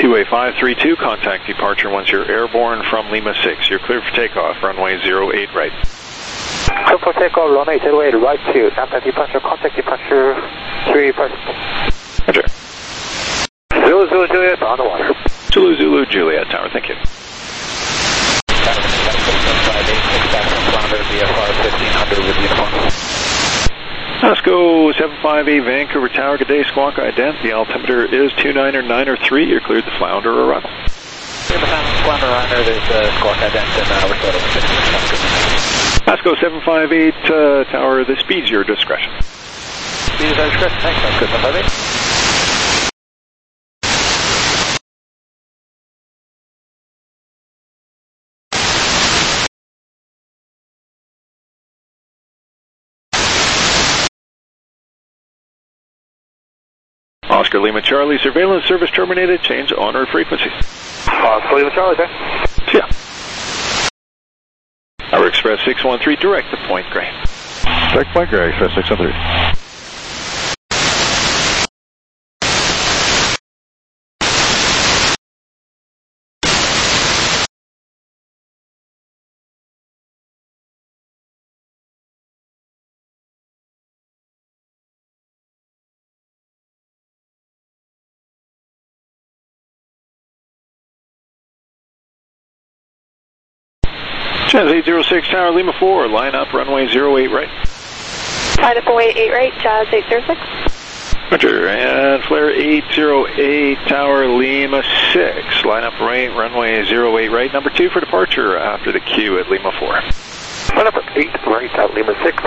2-way 532, contact departure once you're airborne from Lima 6. You're cleared for takeoff, runway 08 right. Clear for takeoff, runway 08 right to. After departure, contact departure 3 first. Roger. Zulu Zulu Juliet on the water. Zulu Zulu Juliet Tower, thank you. Pasco 758 Vancouver Tower, good day, Squawk ident. The altimeter is 29903. You're cleared to flounder or run. Flounder runner, there's Squawk ident and we're starting with Pasco 758 Tower, the speed's your discretion. Speed is our discretion, thanks. That's good, 758. Oscar Lima Charlie, surveillance service terminated, change honor frequency. Oscar Lima Charlie, sir. Yeah. Our Express 613, direct to Point Grey. Direct Point Grey, Express 613. Jazz 806 Tower, Lima 4, line up, runway 08 right. Line up, runway 8 right, Jazz 806. Roger, and flare 808 Tower, Lima 6, line up right, runway 08 right, number 2 for departure after the Q at Lima 4. Line up 8 right at Lima 6,